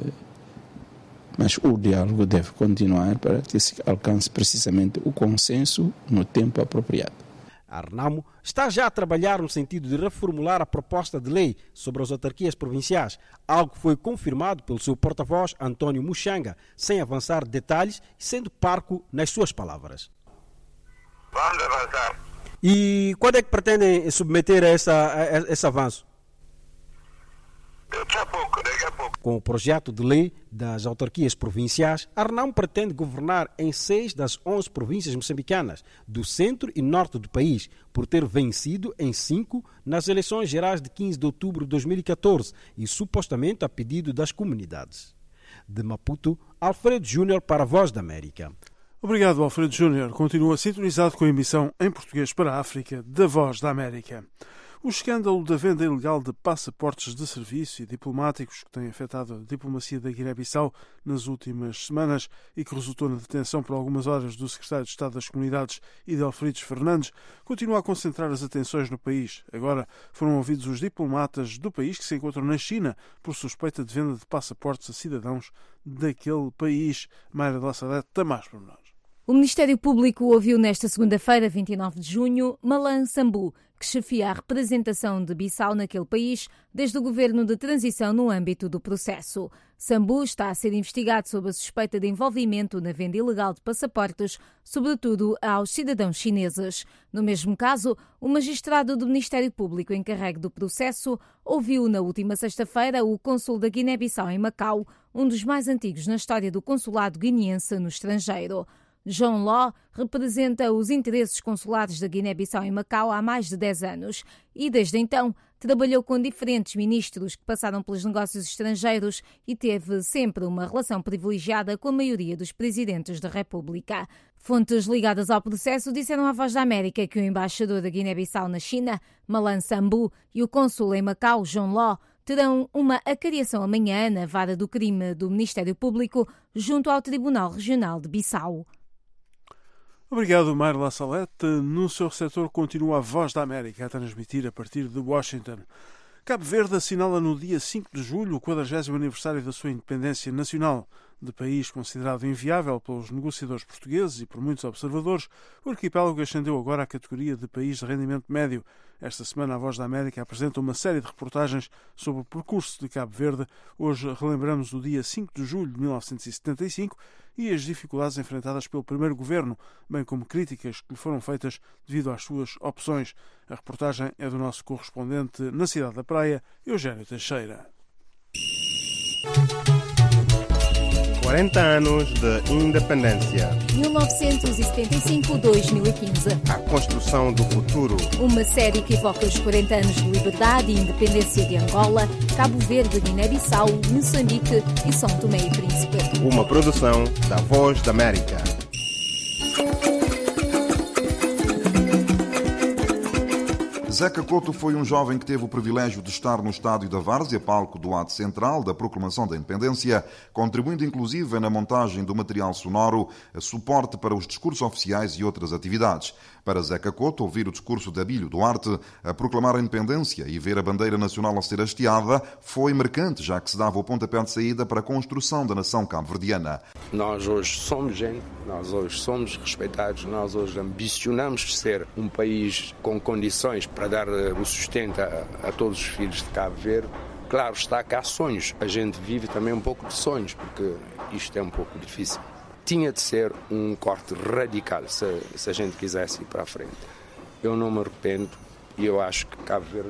mas o diálogo deve continuar para que se alcance precisamente o consenso no tempo apropriado. A Renamo está já a trabalhar no sentido de reformular a proposta de lei sobre as autarquias provinciais, algo que foi confirmado pelo seu porta-voz António Muxanga, sem avançar detalhes e sendo parco nas suas palavras. Vamos avançar. E quando é que pretendem submeter a, essa, a esse avanço? Daqui a pouco, daqui a pouco. Com o projeto de lei das autarquias provinciais, a Renamo pretende governar em seis das onze províncias moçambicanas, do centro e norte do país, por ter vencido em cinco nas eleições gerais de quinze de outubro de dois mil e catorze e supostamente a pedido das comunidades. De Maputo, Alfredo Júnior para a Voz da América. Obrigado, Alfredo Júnior. Continua sintonizado com a emissão em português para a África da Voz da América. O escândalo da venda ilegal de passaportes de serviço e diplomáticos que tem afetado a diplomacia da Guiné-Bissau nas últimas semanas e que resultou na detenção por algumas horas do secretário de Estado das Comunidades Idelfrides Fernandes continua a concentrar as atenções no país. Agora foram ouvidos os diplomatas do país que se encontram na China por suspeita de venda de passaportes a cidadãos daquele país. Mayra de La Salete tem mais por nós. O Ministério Público ouviu nesta segunda-feira, vinte e nove de junho, Malan Sambu, que chefia a representação de Bissau naquele país desde o governo de transição no âmbito do processo. Sambu está a ser investigado sob a suspeita de envolvimento na venda ilegal de passaportes, sobretudo aos cidadãos chineses. No mesmo caso, o magistrado do Ministério Público encarregue do processo ouviu na última sexta-feira o cônsul da Guiné-Bissau em Macau, um dos mais antigos na história do consulado guineense no estrangeiro. John Law representa os interesses consulares da Guiné-Bissau em Macau há mais de dez anos e, desde então, trabalhou com diferentes ministros que passaram pelos negócios estrangeiros e teve sempre uma relação privilegiada com a maioria dos presidentes da República. Fontes ligadas ao processo disseram à Voz da América que o embaixador da Guiné-Bissau na China, Malan Sambu, e o cônsul em Macau, John Law, terão uma acariação amanhã na vara do crime do Ministério Público junto ao Tribunal Regional de Bissau. Obrigado, Mayra La Salete. No seu receptor continua a Voz da América a transmitir a partir de Washington. Cabo Verde assinala no dia cinco de julho o quadragésimo aniversário da sua independência nacional. de país considerado inviável pelos negociadores portugueses e por muitos observadores, o arquipélago ascendeu agora à categoria de país de rendimento médio. Esta semana a Voz da América apresenta uma série de reportagens sobre o percurso de Cabo Verde. Hoje relembramos o dia cinco de julho de mil novecentos e setenta e cinco e as dificuldades enfrentadas pelo primeiro governo, bem como críticas que lhe foram feitas devido às suas opções. A reportagem é do nosso correspondente na cidade da Praia, Eugênio Teixeira. quarenta anos de independência. mil novecentos e setenta e cinco a dois mil e quinze. A construção do futuro. Uma série que evoca os quarenta anos de liberdade e independência de Angola, Cabo Verde, Guiné-Bissau, Moçambique e São Tomé e Príncipe. Uma produção da Voz da América. Zeca Couto foi um jovem que teve o privilégio de estar no estádio da Várzea, palco do ato central da proclamação da independência, contribuindo inclusive na montagem do material sonoro, suporte para os discursos oficiais e outras atividades. Para Zeca Couto, ouvir o discurso de Abílio Duarte a proclamar a independência e ver a bandeira nacional a ser hasteada foi marcante, já que se dava o pontapé de saída para a construção da nação cabo-verdiana. Nós hoje somos gente, nós hoje somos respeitados, nós hoje ambicionamos ser um país com condições para dar o sustento a, a todos os filhos de Cabo Verde. Claro está que há sonhos, a gente vive também um pouco de sonhos, porque isto é um pouco difícil. Tinha de ser um corte radical se, se a gente quisesse ir para a frente. Eu não me arrependo e eu acho que Cabo Verde,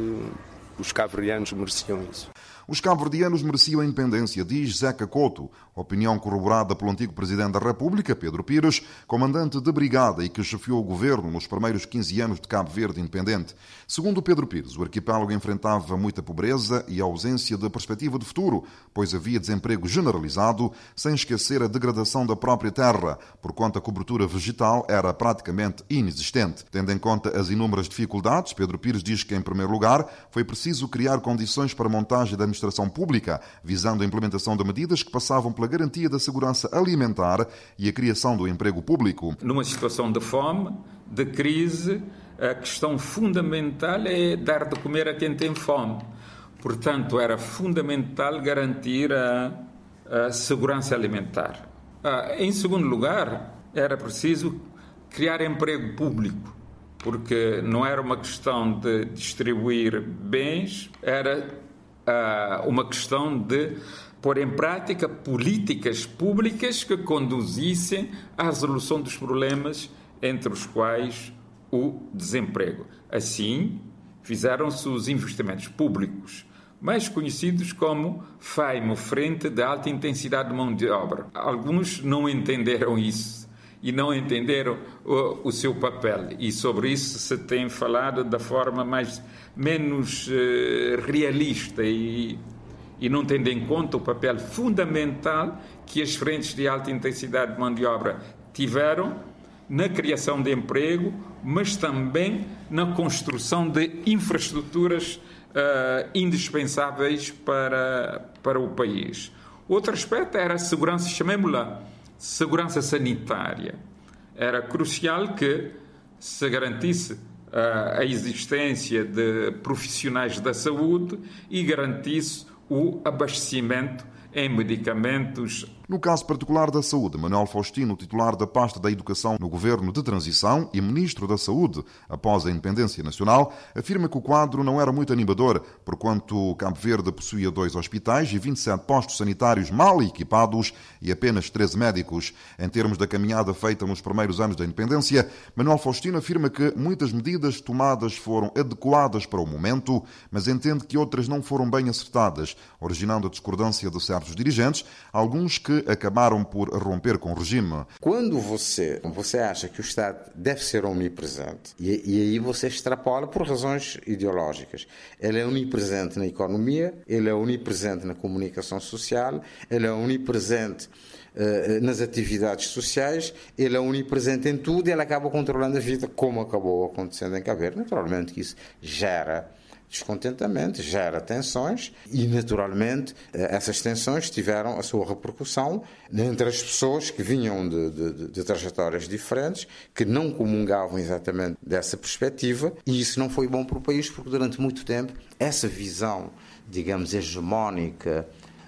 os cabo-verdianos mereciam isso. Os cabo-verdianos mereciam a independência, diz Zeca Couto, opinião corroborada pelo antigo Presidente da República, Pedro Pires, comandante de brigada e que chefiou o governo nos primeiros quinze anos de Cabo Verde independente. Segundo Pedro Pires, o arquipélago enfrentava muita pobreza e ausência de perspectiva de futuro, pois havia desemprego generalizado, sem esquecer a degradação da própria terra, porquanto a cobertura vegetal era praticamente inexistente. Tendo em conta as inúmeras dificuldades, Pedro Pires diz que, em primeiro lugar, foi preciso criar condições para a montagem da administração pública, visando a implementação de medidas que passavam pela garantia da segurança alimentar e a criação do emprego público. Numa situação de fome, de crise, a questão fundamental é dar de comer a quem tem fome. Portanto, era fundamental garantir a, a segurança alimentar. Ah, em segundo lugar, era preciso criar emprego público, porque não era uma questão de distribuir bens, era Uh, uma questão de pôr em prática políticas públicas que conduzissem à resolução dos problemas, entre os quais o desemprego. Assim, fizeram-se os investimentos públicos, mais conhecidos como F A I M, Frente de Alta Intensidade de Mão de Obra. Alguns não entenderam isso e não entenderam o, o seu papel, e sobre isso se tem falado da forma mais menos uh, realista e, e não tendo em conta o papel fundamental que as frentes de alta intensidade de mão de obra tiveram na criação de emprego, mas também na construção de infraestruturas uh, indispensáveis para, para o país. Outro aspecto era a segurança, chamemos-la segurança sanitária. Era crucial que se garantisse a existência de profissionais da saúde e garantisse o abastecimento em medicamentos. No caso particular da saúde, Manuel Faustino, titular da pasta da Educação no Governo de Transição e Ministro da Saúde após a independência nacional, afirma que o quadro não era muito animador, porquanto Cabo Verde possuía dois hospitais e vinte e sete postos sanitários mal equipados e apenas treze médicos. Em termos da caminhada feita nos primeiros anos da independência, Manuel Faustino afirma que muitas medidas tomadas foram adequadas para o momento, mas entende que outras não foram bem acertadas, originando a discordância de certos dirigentes, alguns que acabaram por romper com o regime. Quando você, você acha que o Estado deve ser omnipresente, e, e aí você extrapola por razões ideológicas. Ele é onipresente na economia, ele é onipresente na comunicação social, ele é onipresente uh, nas atividades sociais, ele é onipresente em tudo e ele acaba controlando a vida, como acabou acontecendo em Cabo Verde. Naturalmente que isso gera descontentamento, gera tensões e, naturalmente, essas tensões tiveram a sua repercussão entre as pessoas que vinham de, de, de trajetórias diferentes, que não comungavam exatamente dessa perspectiva, e isso não foi bom para o país, porque durante muito tempo essa visão, digamos, hegemónica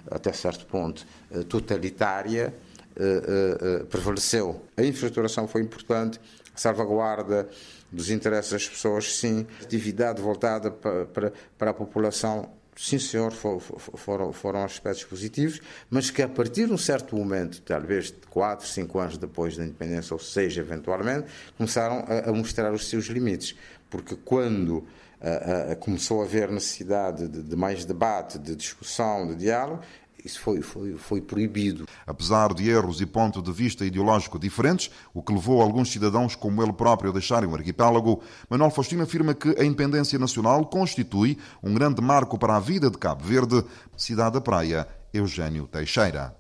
até certo ponto, totalitária, prevaleceu. A infraestruturação foi importante, a salvaguarda dos interesses das pessoas, sim, atividade voltada para, para, para a população, sim senhor, for, foram, foram aspectos positivos, mas que a partir de um certo momento, talvez quatro, cinco anos depois da independência, ou seja, eventualmente, começaram a, a mostrar os seus limites, porque quando a, a, começou a haver necessidade de, de mais debate, de discussão, de diálogo, isso foi, foi, foi proibido. Apesar de erros e ponto de vista ideológico diferentes, o que levou alguns cidadãos como ele próprio a deixarem o arquipélago, Manuel Faustino afirma que a independência nacional constitui um grande marco para a vida de Cabo Verde. Cidade da Praia, Eugênio Teixeira.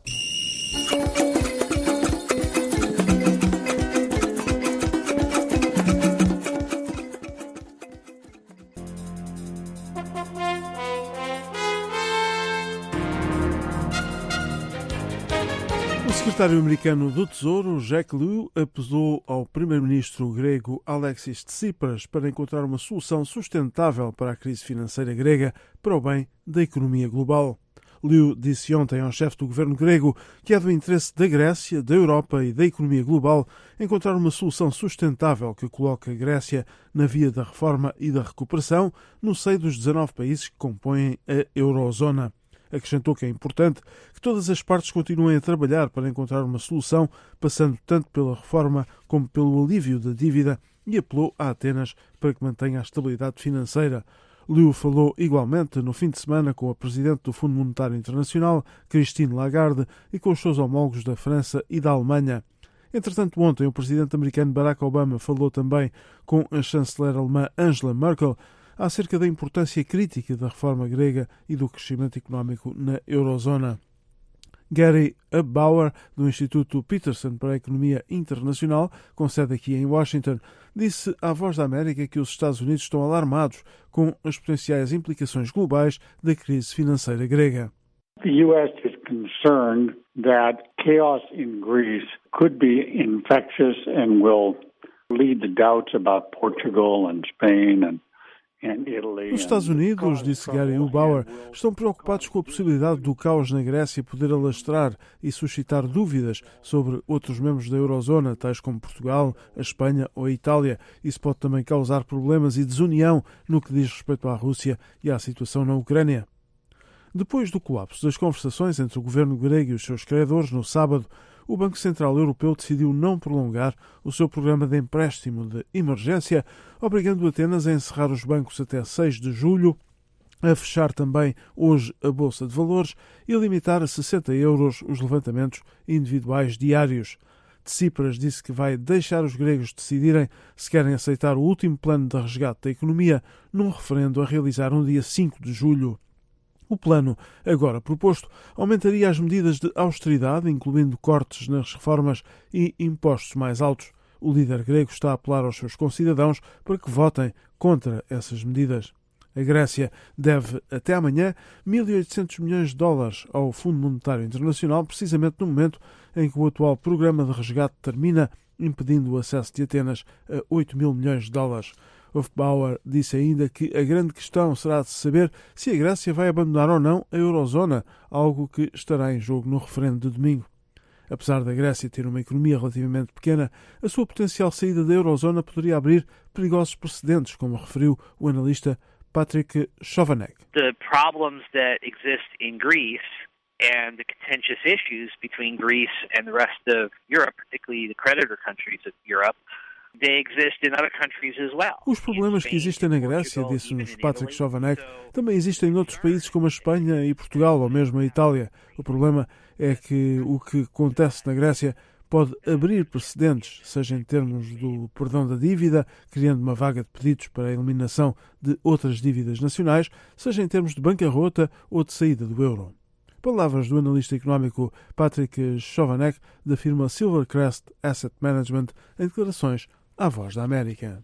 O secretário americano do Tesouro, Jack Lew, apelou ao primeiro-ministro grego Alexis Tsipras para encontrar uma solução sustentável para a crise financeira grega para o bem da economia global. Lew disse ontem ao chefe do governo grego que é do interesse da Grécia, da Europa e da economia global encontrar uma solução sustentável que coloque a Grécia na via da reforma e da recuperação no seio dos dezanove países que compõem a eurozona. Acrescentou que é importante que todas as partes continuem a trabalhar para encontrar uma solução, passando tanto pela reforma como pelo alívio da dívida, e apelou a Atenas para que mantenha a estabilidade financeira. Lew falou igualmente no fim de semana com a presidente do Fundo Monetário Internacional, Christine Lagarde, e com os seus homólogos da França e da Alemanha. Entretanto, ontem o presidente americano Barack Obama falou também com a chanceler alemã Angela Merkel acerca da importância crítica da reforma grega e do crescimento económico na eurozona. Gary Hubauer, do Instituto Peterson para a Economia Internacional, com sede aqui em Washington, disse à Voz da América que os Estados Unidos estão alarmados com as potenciais implicações globais da crise financeira grega. The U S is concerned that chaos in Greece could be infectious and will lead to doubts about Portugal and Spain and Os Estados Unidos, disse Gary Hubauer, estão preocupados com a possibilidade do caos na Grécia poder alastrar e suscitar dúvidas sobre outros membros da eurozona, tais como Portugal, a Espanha ou a Itália. Isso pode também causar problemas e desunião no que diz respeito à Rússia e à situação na Ucrânia. Depois do colapso das conversações entre o governo grego e os seus credores no sábado, o Banco Central Europeu decidiu não prolongar o seu programa de empréstimo de emergência, obrigando Atenas a encerrar os bancos até seis de julho, a fechar também hoje a Bolsa de Valores e a limitar a sessenta euros os levantamentos individuais diários. Tsipras disse que vai deixar os gregos decidirem se querem aceitar o último plano de resgate da economia num referendo a realizar no dia cinco de julho. O plano, agora proposto, aumentaria as medidas de austeridade, incluindo cortes nas reformas e impostos mais altos. O líder grego está a apelar aos seus concidadãos para que votem contra essas medidas. A Grécia deve, até amanhã, mil e oitocentos milhões de dólares ao Fundo Monetário Internacional, precisamente no momento em que o atual programa de resgate termina, impedindo o acesso de Atenas a oito mil milhões de dólares. Hofbauer disse ainda que a grande questão será de saber se a Grécia vai abandonar ou não a eurozona, algo que estará em jogo no referendo de domingo. Apesar da Grécia ter uma economia relativamente pequena, a sua potencial saída da eurozona poderia abrir perigosos precedentes, como referiu o analista Patrick Chovanec. The problems that exist in Greece and the contentious issues between Greece and the rest of Europe, particularly the creditor countries of Europe, they exist in other countries as well. Os problemas que existem na Grécia, disse-nos Patrick Chovanec, também existem em outros países como a Espanha e Portugal, ou mesmo a Itália. O problema é que o que acontece na Grécia pode abrir precedentes, seja em termos do perdão da dívida, criando uma vaga de pedidos para a eliminação de outras dívidas nacionais, seja em termos de bancarrota ou de saída do euro. Palavras do analista económico Patrick Chovanec, da firma Silvercrest Asset Management, em declarações à Voz da América.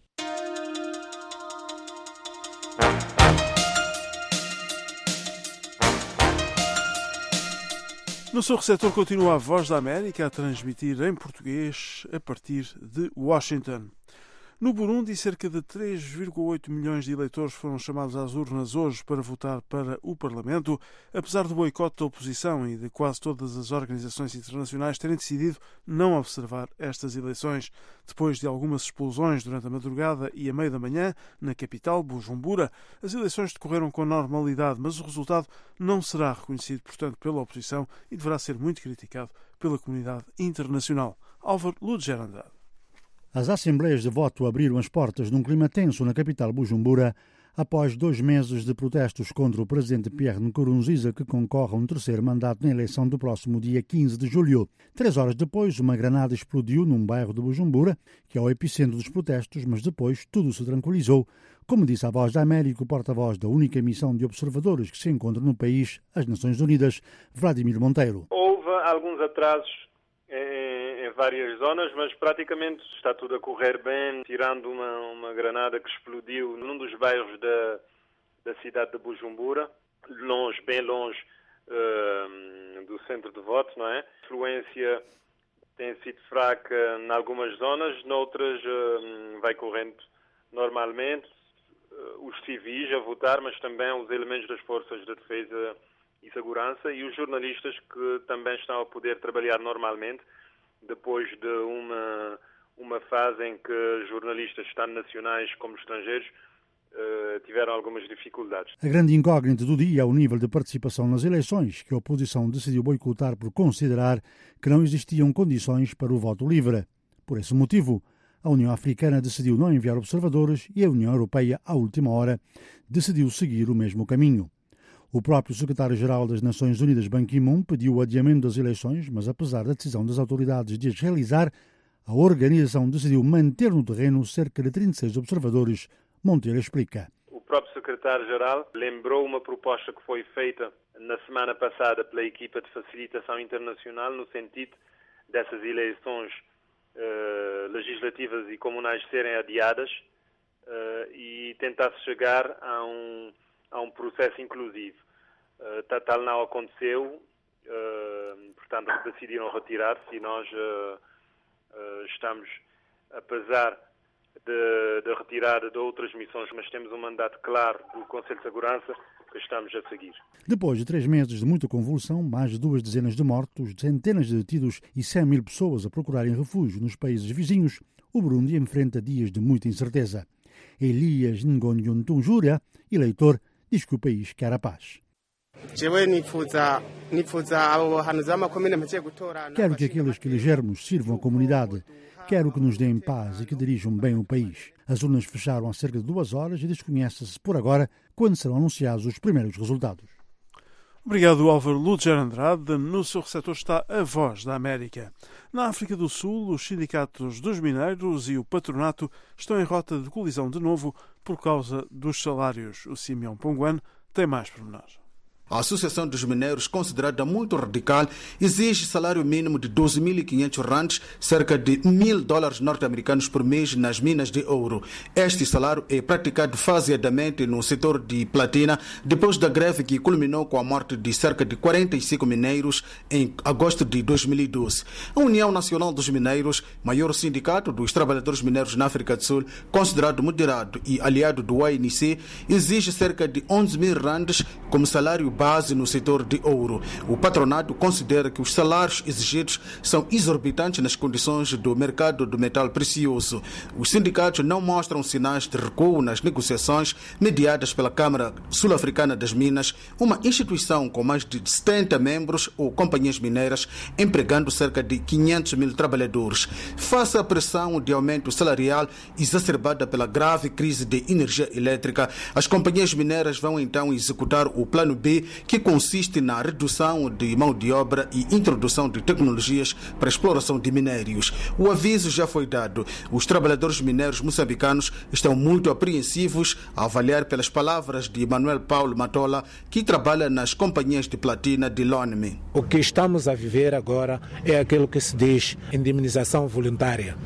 No seu receptor continua a Voz da América a transmitir em português a partir de Washington. No Burundi, cerca de três vírgula oito milhões de eleitores foram chamados às urnas hoje para votar para o Parlamento, apesar do boicote da oposição e de quase todas as organizações internacionais terem decidido não observar estas eleições. Depois de algumas explosões durante a madrugada e a meio da manhã, na capital, Bujumbura, as eleições decorreram com normalidade, mas o resultado não será reconhecido, portanto, pela oposição e deverá ser muito criticado pela comunidade internacional. Álvaro Ludger Andrade. As assembleias de voto abriram as portas num clima tenso na capital Bujumbura após dois meses de protestos contra o presidente Pierre Nkurunziza, que concorre a um terceiro mandato na eleição do próximo dia quinze de julho. Três horas depois, uma granada explodiu num bairro de Bujumbura, que é o epicentro dos protestos, mas depois tudo se tranquilizou, como disse a Voz da América, o porta-voz da única missão de observadores que se encontra no país, as Nações Unidas, Vladimir Monteiro. Houve alguns atrasos em várias zonas, mas praticamente está tudo a correr bem, tirando uma, uma granada que explodiu num dos bairros da, da cidade de Bujumbura, longe, bem longe uh, do centro de voto, não é? A influência tem sido fraca em algumas zonas, noutras uh, vai correndo normalmente. Uh, os civis a votar, mas também os elementos das forças de defesa e segurança e os jornalistas que também estão a poder trabalhar normalmente, depois de uma, uma fase em que jornalistas, tanto nacionais como estrangeiros, uh, tiveram algumas dificuldades. A grande incógnita do dia é o nível de participação nas eleições, que a oposição decidiu boicotar por considerar que não existiam condições para o voto livre. Por esse motivo, a União Africana decidiu não enviar observadores e a União Europeia, à última hora, decidiu seguir o mesmo caminho. O próprio secretário-geral das Nações Unidas, Ban Ki-moon, pediu o adiamento das eleições, mas apesar da decisão das autoridades de as realizar, a organização decidiu manter no terreno cerca de trinta e seis observadores. Monteiro explica. O próprio secretário-geral lembrou uma proposta que foi feita na semana passada pela equipa de facilitação internacional no sentido dessas eleições uh, legislativas e comunais serem adiadas uh, e tentar-se chegar a um, a um processo inclusivo. Uh, tal não aconteceu, uh, portanto decidiram retirar-se e nós uh, uh, estamos, apesar de, de retirada de outras missões, mas temos um mandato claro do Conselho de Segurança que estamos a seguir. Depois de três meses de muita convulsão, mais de duas dezenas de mortos, centenas de detidos e cem mil pessoas a procurarem refúgio nos países vizinhos, o Burundi enfrenta dias de muita incerteza. Elias Ngonjontunjura, eleitor, diz que o país quer a paz. Quero que aqueles que elegermos sirvam a comunidade. Quero que nos deem paz e que dirijam bem o país. As urnas fecharam há cerca de duas horas e desconhece-se por agora quando serão anunciados os primeiros resultados. Obrigado, Álvaro Ludger Andrade. No seu receptor está a Voz da América. Na África do Sul, os sindicatos dos mineiros e o patronato estão em rota de colisão de novo por causa dos salários. O Simeão Ponguano tem mais pormenores. A Associação dos Mineiros, considerada muito radical, exige salário mínimo de doze mil e quinhentos rands, cerca de mil dólares norte-americanos por mês nas minas de ouro. Este salário é praticado faseadamente no setor de platina, depois da greve que culminou com a morte de cerca de quarenta e cinco mineiros em agosto de dois mil e doze. A União Nacional dos Mineiros, maior sindicato dos trabalhadores mineiros na África do Sul, considerado moderado e aliado do A N C, exige cerca de onze mil rands como salário base no setor de ouro. O patronato considera que os salários exigidos são exorbitantes nas condições do mercado do metal precioso. Os sindicatos não mostram sinais de recuo nas negociações mediadas pela Câmara Sul-Africana das Minas, uma instituição com mais de setenta membros ou companhias mineiras, empregando cerca de quinhentos mil trabalhadores. Face à pressão de aumento salarial exacerbada pela grave crise de energia elétrica, as companhias mineiras vão então executar o Plano B, que consiste na redução de mão de obra e introdução de tecnologias para a exploração de minérios. O aviso já foi dado. Os trabalhadores mineiros moçambicanos estão muito apreensivos a avaliar pelas palavras de Manuel Paulo Matola, que trabalha nas companhias de platina de Lonme. O que estamos a viver agora é aquilo que se diz indemnização voluntária.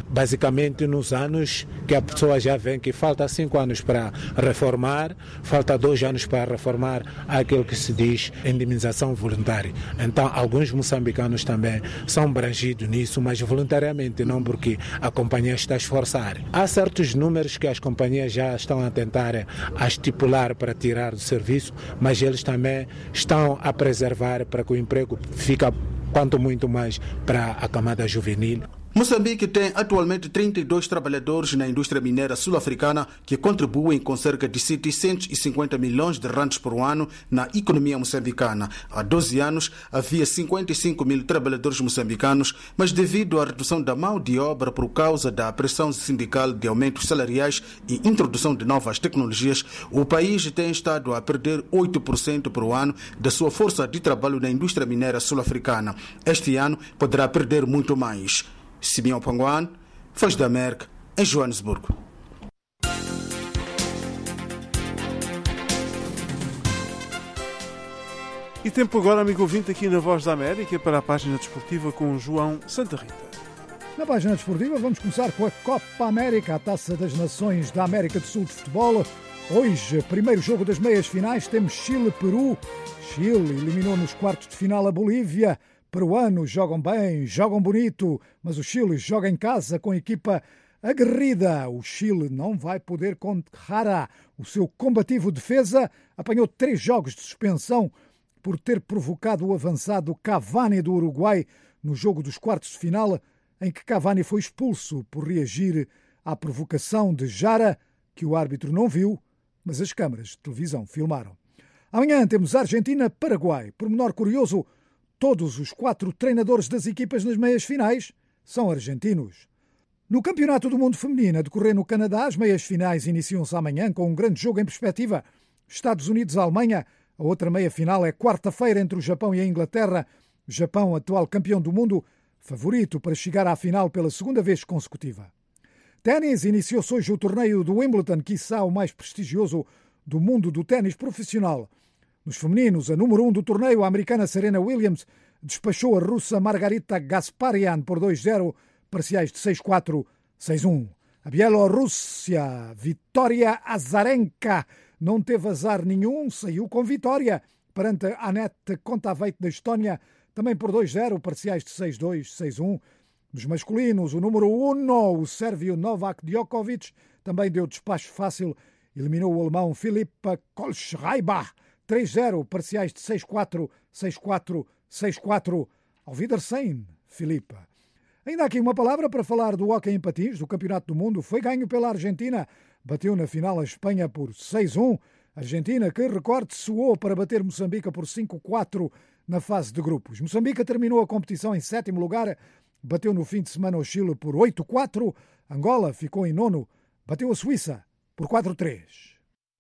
basicamente nos anos que a pessoa já vê que falta cinco anos para reformar, falta dois anos para reformar aquilo que se diz indemnização voluntária. Então, alguns moçambicanos também são abrangidos nisso, mas voluntariamente, não porque a companhia está a esforçar. Há certos números que as companhias já estão a tentar a estipular para tirar do serviço, mas eles também estão a preservar para que o emprego fique quanto muito mais para a camada juvenil. Moçambique tem atualmente trinta e dois trabalhadores na indústria mineira sul-africana que contribuem com cerca de setecentos e cinquenta milhões de randes por ano na economia moçambicana. Há doze anos havia cinquenta e cinco mil trabalhadores moçambicanos, mas devido à redução da mão de obra por causa da pressão sindical de aumentos salariais e introdução de novas tecnologias, o país tem estado a perder oito por cento por ano da sua força de trabalho na indústria mineira sul-africana. Este ano poderá perder muito mais. Simeão Panguan, Voz da América, em Joanesburgo. E tempo agora, amigo ouvinte, aqui na Voz da América para a página desportiva com João Santa Rita. Na página desportiva vamos começar com a Copa América, a Taça das Nações da América do Sul de Futebol. Hoje, primeiro jogo das meias finais, temos Chile-Peru. Chile eliminou nos quartos de final a Bolívia. Peruanos jogam bem, jogam bonito, mas o Chile joga em casa com a equipa aguerrida. O Chile não vai poder contar. O seu combativo defesa apanhou três jogos de suspensão por ter provocado o avançado Cavani do Uruguai no jogo dos quartos de final, em que Cavani foi expulso por reagir à provocação de Jara, que o árbitro não viu, mas as câmaras de televisão filmaram. Amanhã temos Argentina-Paraguai. Por menor curioso, todos os quatro treinadores das equipas nas meias finais são argentinos. No Campeonato do Mundo Feminino a decorrer no Canadá, as meias finais iniciam-se amanhã com um grande jogo em perspectiva. Estados Unidos-Alemanha, a outra meia final é quarta-feira entre o Japão e a Inglaterra. O Japão, atual campeão do mundo, favorito para chegar à final pela segunda vez consecutiva. Ténis, iniciou-se hoje o torneio do Wimbledon, quiçá o mais prestigioso do mundo do ténis profissional. Nos femininos, a número um do torneio, a americana Serena Williams, despachou a russa Margarita Gasparian por dois zero, parciais de seis quatro, seis um. A Bielorrússia, Vitória Azarenka, não teve azar nenhum, saiu com vitória perante a Anette Kontaveit da Estónia, também por dois zero, parciais de seis dois, seis um. Nos masculinos, o número um, o sérvio Novak Djokovic, também deu despacho fácil, eliminou o alemão Filip Kohlschreiber, três zero, parciais de seis quatro, seis quatro, seis quatro. Auf Wiedersehen, Filipe. Ainda há aqui uma palavra para falar do hóquei em patins, do Campeonato do Mundo. Foi ganho pela Argentina. Bateu na final a Espanha por seis um. Argentina, que recorde, suou para bater Moçambique por cinco quatro na fase de grupos. Moçambique terminou a competição em sétimo lugar. Bateu no fim de semana o Chile por oito quatro. Angola ficou em nono. Bateu a Suíça por quatro três.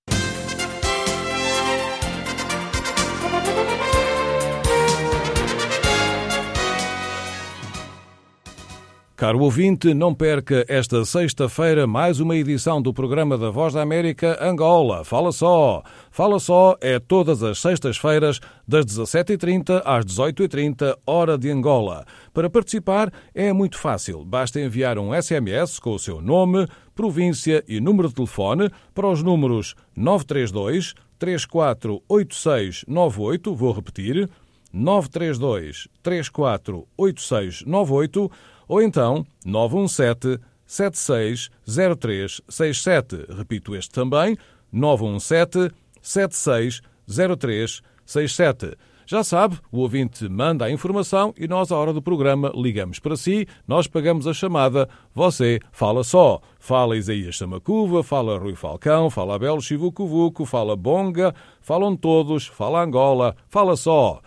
Caro ouvinte, não perca esta sexta-feira mais uma edição do programa da Voz da América Angola. Fala só! Fala só é todas as sextas-feiras, das dezassete e trinta às dezoito e trinta, hora de Angola. Para participar é muito fácil. Basta enviar um S M S com o seu nome, província e número de telefone para os números nove três dois, três quatro oito seis nove oito, vou repetir, nove três dois, três quatro oito seis nove oito, ou então nove um sete, sete seis zero três seis sete. Repito este também, nove um sete, sete seis zero três seis sete. Já sabe, o ouvinte manda a informação e nós, à hora do programa, ligamos para si, nós pagamos a chamada, você fala só. Fala Isaías Samacuva, fala Rui Falcão, fala Abel Chivucovuco, fala Bonga, falam todos, fala Angola, fala só.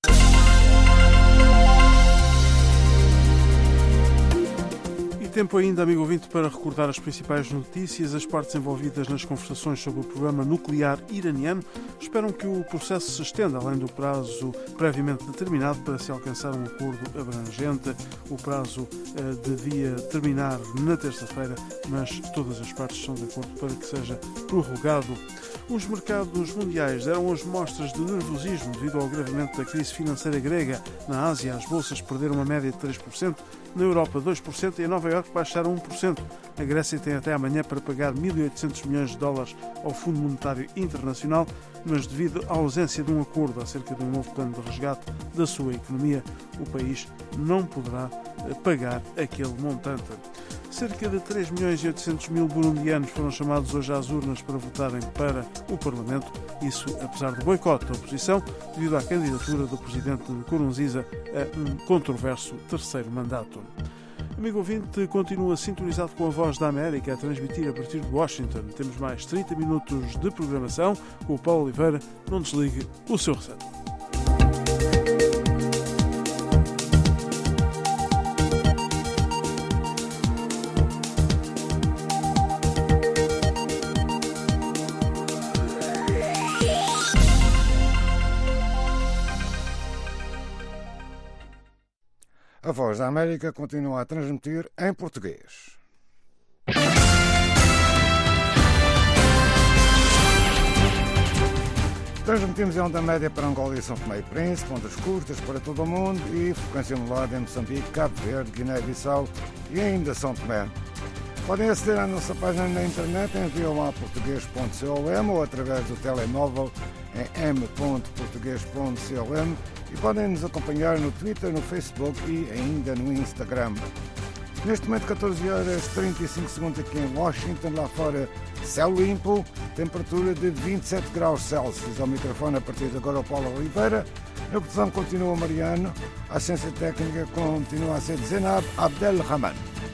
Tempo ainda, amigo ouvinte, para recordar as principais notícias. As partes envolvidas nas conversações sobre o programa nuclear iraniano esperam que o processo se estenda além do prazo previamente determinado para se alcançar um acordo abrangente. O prazo eh, devia terminar na terça-feira, mas todas as partes estão de acordo para que seja prorrogado. Os mercados mundiais deram hoje mostras de nervosismo devido ao agravamento da crise financeira grega. Na Ásia, as bolsas perderam uma média de três por cento, na Europa dois por cento e em Nova Iorque que baixar a um por cento. A Grécia tem até amanhã para pagar mil e oitocentos milhões de dólares ao Fundo Monetário Internacional, mas devido à ausência de um acordo acerca de um novo plano de resgate da sua economia, o país não poderá pagar aquele montante. Cerca de três milhões e oitocentos mil burundianos foram chamados hoje às urnas para votarem para o Parlamento, isso apesar do boicote da oposição, devido à candidatura do presidente Nkurunziza a um controverso terceiro mandato. Amigo ouvinte, continua sintonizado com a Voz da América a transmitir a partir de Washington. Temos mais trinta minutos de programação com o Paulo Oliveira. Não desligue o seu reset. A Voz da América continua a transmitir em português. Transmitimos em onda média para Angola e São Tomé e Príncipe, ondas curtas para todo o mundo e frequência modulada em Moçambique, Cabo Verde, Guiné-Bissau e ainda São Tomé. Podem aceder à nossa página na internet em voa português ponto com ou através do telemóvel em m ponto português ponto com e podem nos acompanhar no Twitter, no Facebook e ainda no Instagram. Neste momento, catorze horas e trinta e cinco segundos aqui em Washington, lá fora céu limpo, temperatura de vinte e sete graus Celsius. Ao microfone, a partir de agora, o Paulo Oliveira. Na produção continua o Mariano. A assistência técnica continua a ser de Zenab Abdelrahman.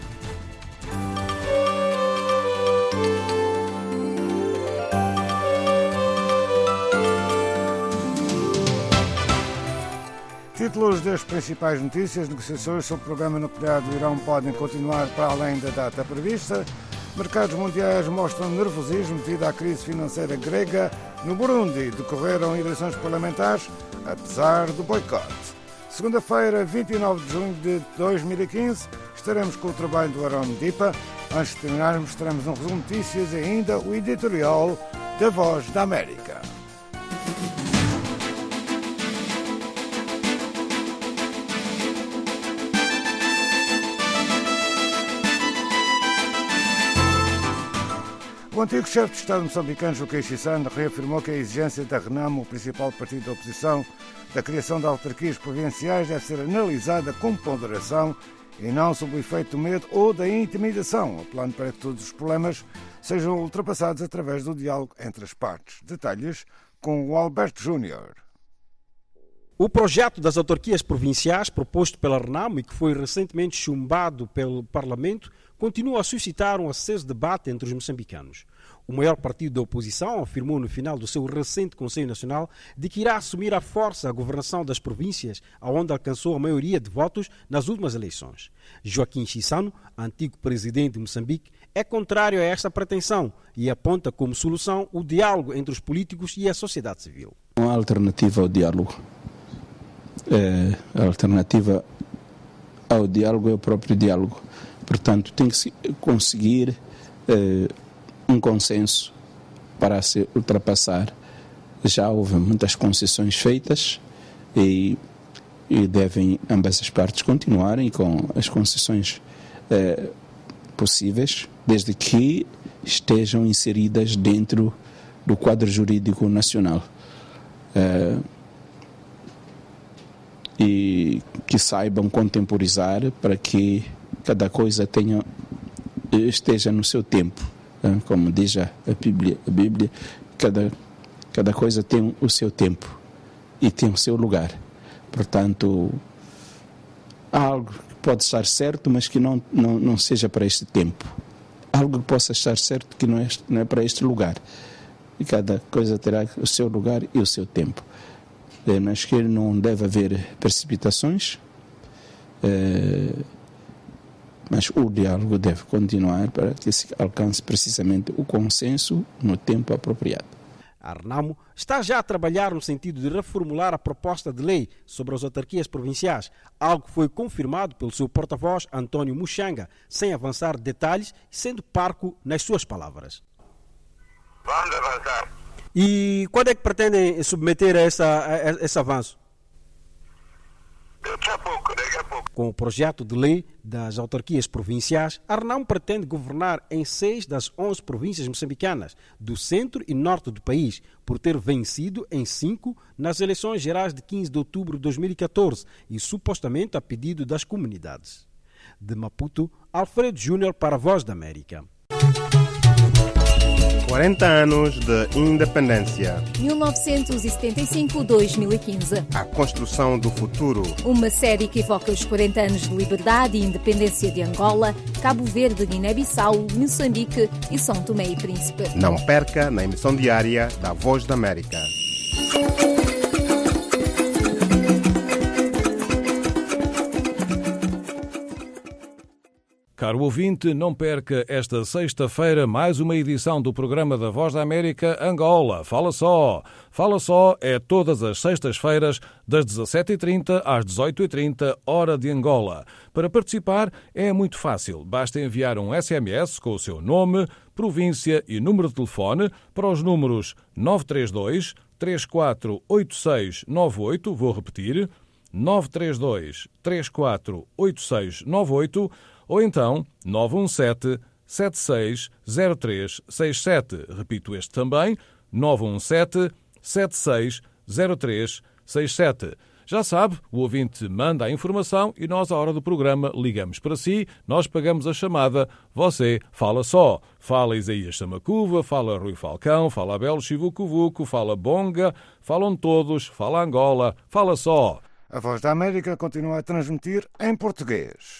Títulos das principais notícias: negociações sobre o programa nuclear do Irão podem continuar para além da data prevista. Mercados mundiais mostram nervosismo devido à crise financeira grega. No Burundi decorreram eleições parlamentares, apesar do boicote. Segunda-feira, vinte e nove de junho de dois mil e quinze, estaremos com o trabalho do Arão Dipa. Antes de terminarmos, teremos um resumo de notícias e ainda o editorial da Voz da América. O antigo chefe de Estado moçambicano, Juquei Chissano, reafirmou que a exigência da RENAMO, o principal partido da oposição, da criação de autarquias provinciais deve ser analisada com ponderação e não sob o efeito do medo ou da intimidação, apelando para que todos os problemas sejam ultrapassados através do diálogo entre as partes. Detalhes com o Alberto Júnior. O projeto das autarquias provinciais proposto pela RENAMO e que foi recentemente chumbado pelo Parlamento continua a suscitar um aceso debate entre os moçambicanos. O maior partido da oposição afirmou no final do seu recente Conselho Nacional de que irá assumir à força a governação das províncias, onde alcançou a maioria de votos nas últimas eleições. Joaquim Chissano, antigo presidente de Moçambique, é contrário a esta pretensão e aponta como solução o diálogo entre os políticos e a sociedade civil. Uma alternativa ao diálogo. É, a alternativa ao diálogo é o próprio diálogo. Portanto, tem que se conseguir eh, um consenso para se ultrapassar. Já houve muitas concessões feitas e, e devem ambas as partes continuarem com as concessões eh, possíveis, desde que estejam inseridas dentro do quadro jurídico nacional. Eh, e que saibam contemporizar para que cada coisa tenha, esteja no seu tempo. Como diz a Bíblia, a Bíblia cada, cada coisa tem o seu tempo e tem o seu lugar. Portanto, há algo que pode estar certo, mas que não, não, não seja para este tempo. Algo que possa estar certo que não é, não é para este lugar. E cada coisa terá o seu lugar e o seu tempo. É, mas que não deve haver precipitações. É, mas o diálogo deve continuar para que se alcance precisamente o consenso no tempo apropriado. A RENAMO está já a trabalhar no sentido de reformular a proposta de lei sobre as autarquias provinciais, algo que foi confirmado pelo seu porta-voz António Muxanga, sem avançar detalhes e sendo parco nas suas palavras. Vamos avançar. E quando é que pretendem submeter a, essa, a esse avanço? Daqui a pouco, daqui a pouco. Com o projeto de lei das autarquias provinciais, a Renamo pretende governar em seis das onze províncias moçambicanas, do centro e norte do país, por ter vencido em cinco nas eleições gerais de quinze de outubro de dois mil e catorze e supostamente a pedido das comunidades. De Maputo, Alfredo Júnior para a Voz da América. quarenta anos de independência. mil novecentos e setenta e cinco a dois mil e quinze. A construção do futuro. Uma série que evoca os quarenta anos de liberdade e independência de Angola, Cabo Verde, Guiné-Bissau, Moçambique e São Tomé e Príncipe. Não perca na emissão diária da Voz da América. Caro ouvinte, não perca esta sexta-feira mais uma edição do programa da Voz da América Angola. Fala só! Fala só é todas as sextas-feiras das dezassete e trinta às dezoito e trinta, hora de Angola. Para participar é muito fácil. Basta enviar um S M S com o seu nome, província e número de telefone para os números nove três dois, três quatro oito seis nove oito, vou repetir, nove três dois, três quatro oito seis nove oito, ou então nove um sete, sete seis zero três seis sete. Repito este também, nove um sete, sete seis zero três seis sete. Já sabe, o ouvinte manda a informação e nós, à hora do programa, ligamos para si, nós pagamos a chamada, você fala só. Fala Isaías Samacuva, fala Rui Falcão, fala Abel Chivucuvuco, fala Bonga, falam todos, fala Angola, fala só. A Voz da América continua a transmitir em português.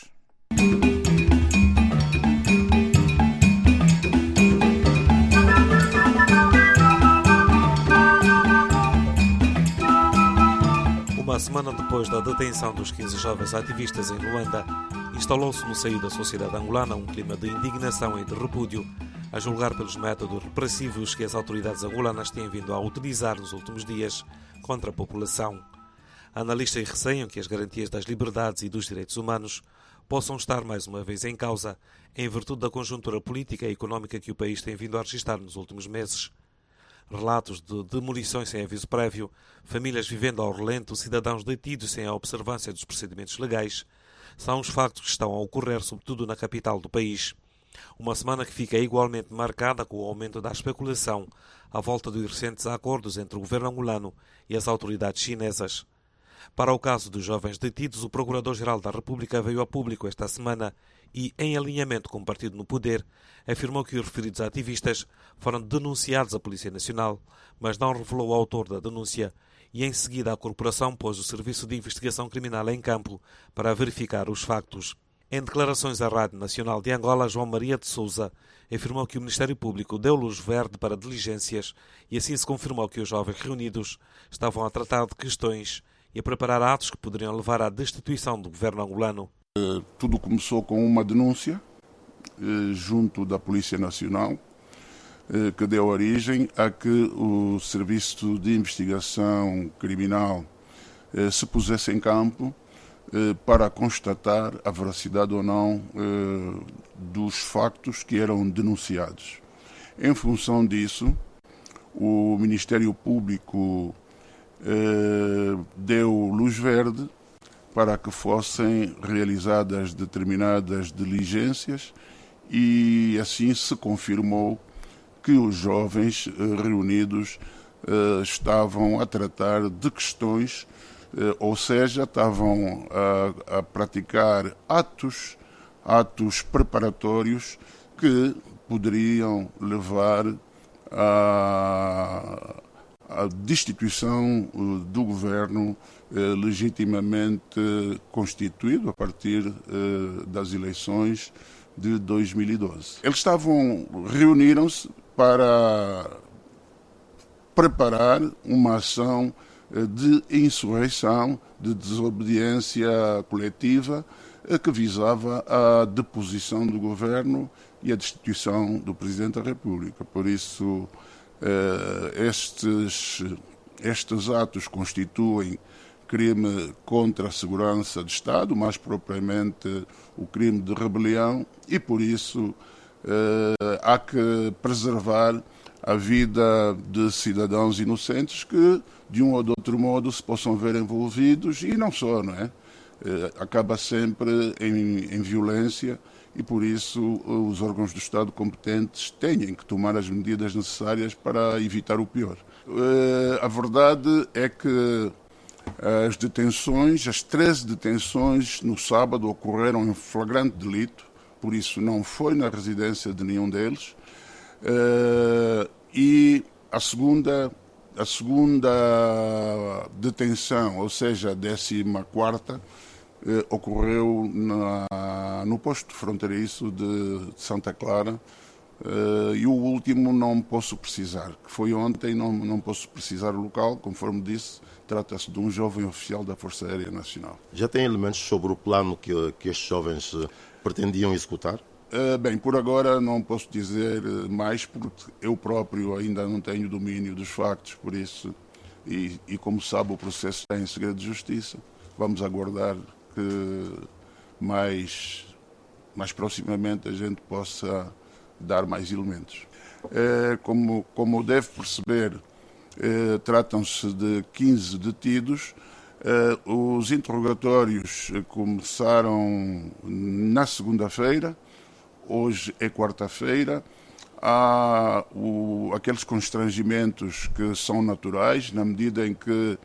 Uma semana depois da detenção dos quinze jovens ativistas em Luanda, instalou-se no seio da sociedade angolana um clima de indignação e de repúdio, a julgar pelos métodos repressivos que as autoridades angolanas têm vindo a utilizar nos últimos dias contra a população. Analistas receiam que as garantias das liberdades e dos direitos humanos possam estar mais uma vez em causa, em virtude da conjuntura política e económica que o país tem vindo a registrar nos últimos meses. Relatos de demolições sem aviso prévio, famílias vivendo ao relento, cidadãos detidos sem a observância dos procedimentos legais, são os factos que estão a ocorrer sobretudo na capital do país. Uma semana que fica igualmente marcada com o aumento da especulação à volta dos recentes acordos entre o governo angolano e as autoridades chinesas. Para o caso dos jovens detidos, o Procurador-Geral da República veio a público esta semana e, em alinhamento com o partido no poder, afirmou que os referidos ativistas foram denunciados à Polícia Nacional, mas não revelou o autor da denúncia e, em seguida, a corporação pôs o Serviço de Investigação Criminal em campo para verificar os factos. Em declarações à Rádio Nacional de Angola, João Maria de Sousa afirmou que o Ministério Público deu luz verde para diligências e assim se confirmou que os jovens reunidos estavam a tratar de questões e a preparar atos que poderiam levar à destituição do governo angolano. Tudo começou com uma denúncia junto da Polícia Nacional, que deu origem a que o Serviço de Investigação Criminal se pusesse em campo para constatar a veracidade ou não dos factos que eram denunciados. Em função disso, o Ministério Público deu luz verde para que fossem realizadas determinadas diligências e assim se confirmou que os jovens reunidos estavam a tratar de questões, ou seja, estavam a, a praticar atos, atos preparatórios que poderiam levar a a destituição do governo eh, legitimamente constituído a partir eh, das eleições de dois mil e doze. Eles estavam, reuniram-se para preparar uma ação eh, de insurreição, de desobediência coletiva, eh, que visava a deposição do governo e a destituição do Presidente da República. Por isso, Estes, estes atos constituem crime contra a segurança de Estado, mais propriamente o crime de rebelião, e por isso eh, há que preservar a vida de cidadãos inocentes que, de um ou de outro modo, se possam ver envolvidos, e não só, não é? acaba sempre em, em violência e, por isso, os órgãos do Estado competentes têm que tomar as medidas necessárias para evitar o pior. A verdade é que as detenções, as treze detenções no sábado ocorreram em flagrante delito, por isso não foi na residência de nenhum deles. E a segunda, a segunda detenção, ou seja, a décima quarta, ocorreu na, no posto fronteiriço de Santa Clara. Uh, e o último não posso precisar, que foi ontem, não, não posso precisar o local, conforme disse, trata-se de um jovem oficial da Força Aérea Nacional. Já tem elementos sobre o plano que, que estes jovens pretendiam executar? Uh, bem, por agora não posso dizer mais, porque eu próprio ainda não tenho domínio dos factos, por isso, e, e como sabe o processo está em segredo de justiça, vamos aguardar que mais, mais proximamente a gente possa dar mais elementos. Como, como deve perceber, tratam-se de quinze detidos. Os interrogatórios começaram na segunda-feira, hoje é quarta-feira. Há o, aqueles constrangimentos que são naturais, na medida em que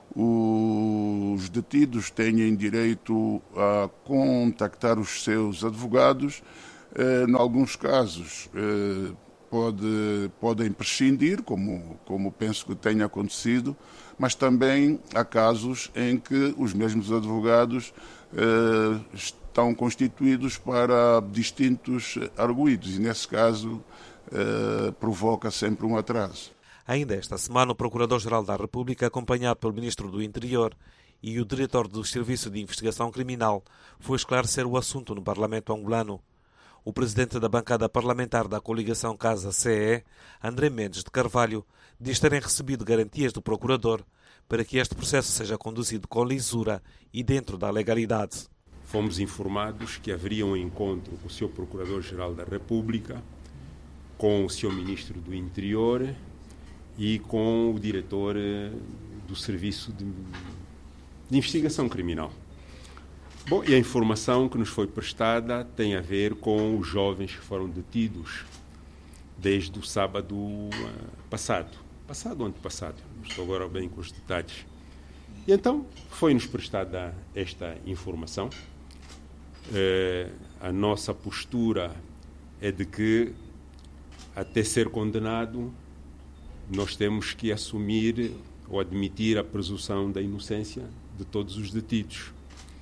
os detidos têm direito a contactar os seus advogados. Eh, em alguns casos eh, pode, podem prescindir, como, como penso que tenha acontecido, mas também há casos em que os mesmos advogados eh, estão constituídos para distintos arguidos e, nesse caso, eh, provoca sempre um atraso. Ainda esta semana, o Procurador-Geral da República, acompanhado pelo Ministro do Interior e o Diretor do Serviço de Investigação Criminal, foi esclarecer o assunto no Parlamento angolano. O presidente da bancada parlamentar da coligação Casa-C E, André Mendes de Carvalho, diz terem recebido garantias do procurador para que este processo seja conduzido com lisura e dentro da legalidade. Fomos informados que haveria um encontro com o senhor Procurador-Geral da República, com o senhor Ministro do Interior e com o Diretor do Serviço de, de Investigação Criminal. Bom, e a informação que nos foi prestada tem a ver com os jovens que foram detidos desde o sábado passado. Passado ou antepassado, não estou agora bem com os detalhes. E então foi-nos prestada esta informação. Eh, a nossa postura é de que, até ser condenado, nós temos que assumir ou admitir a presunção da inocência de todos os detidos.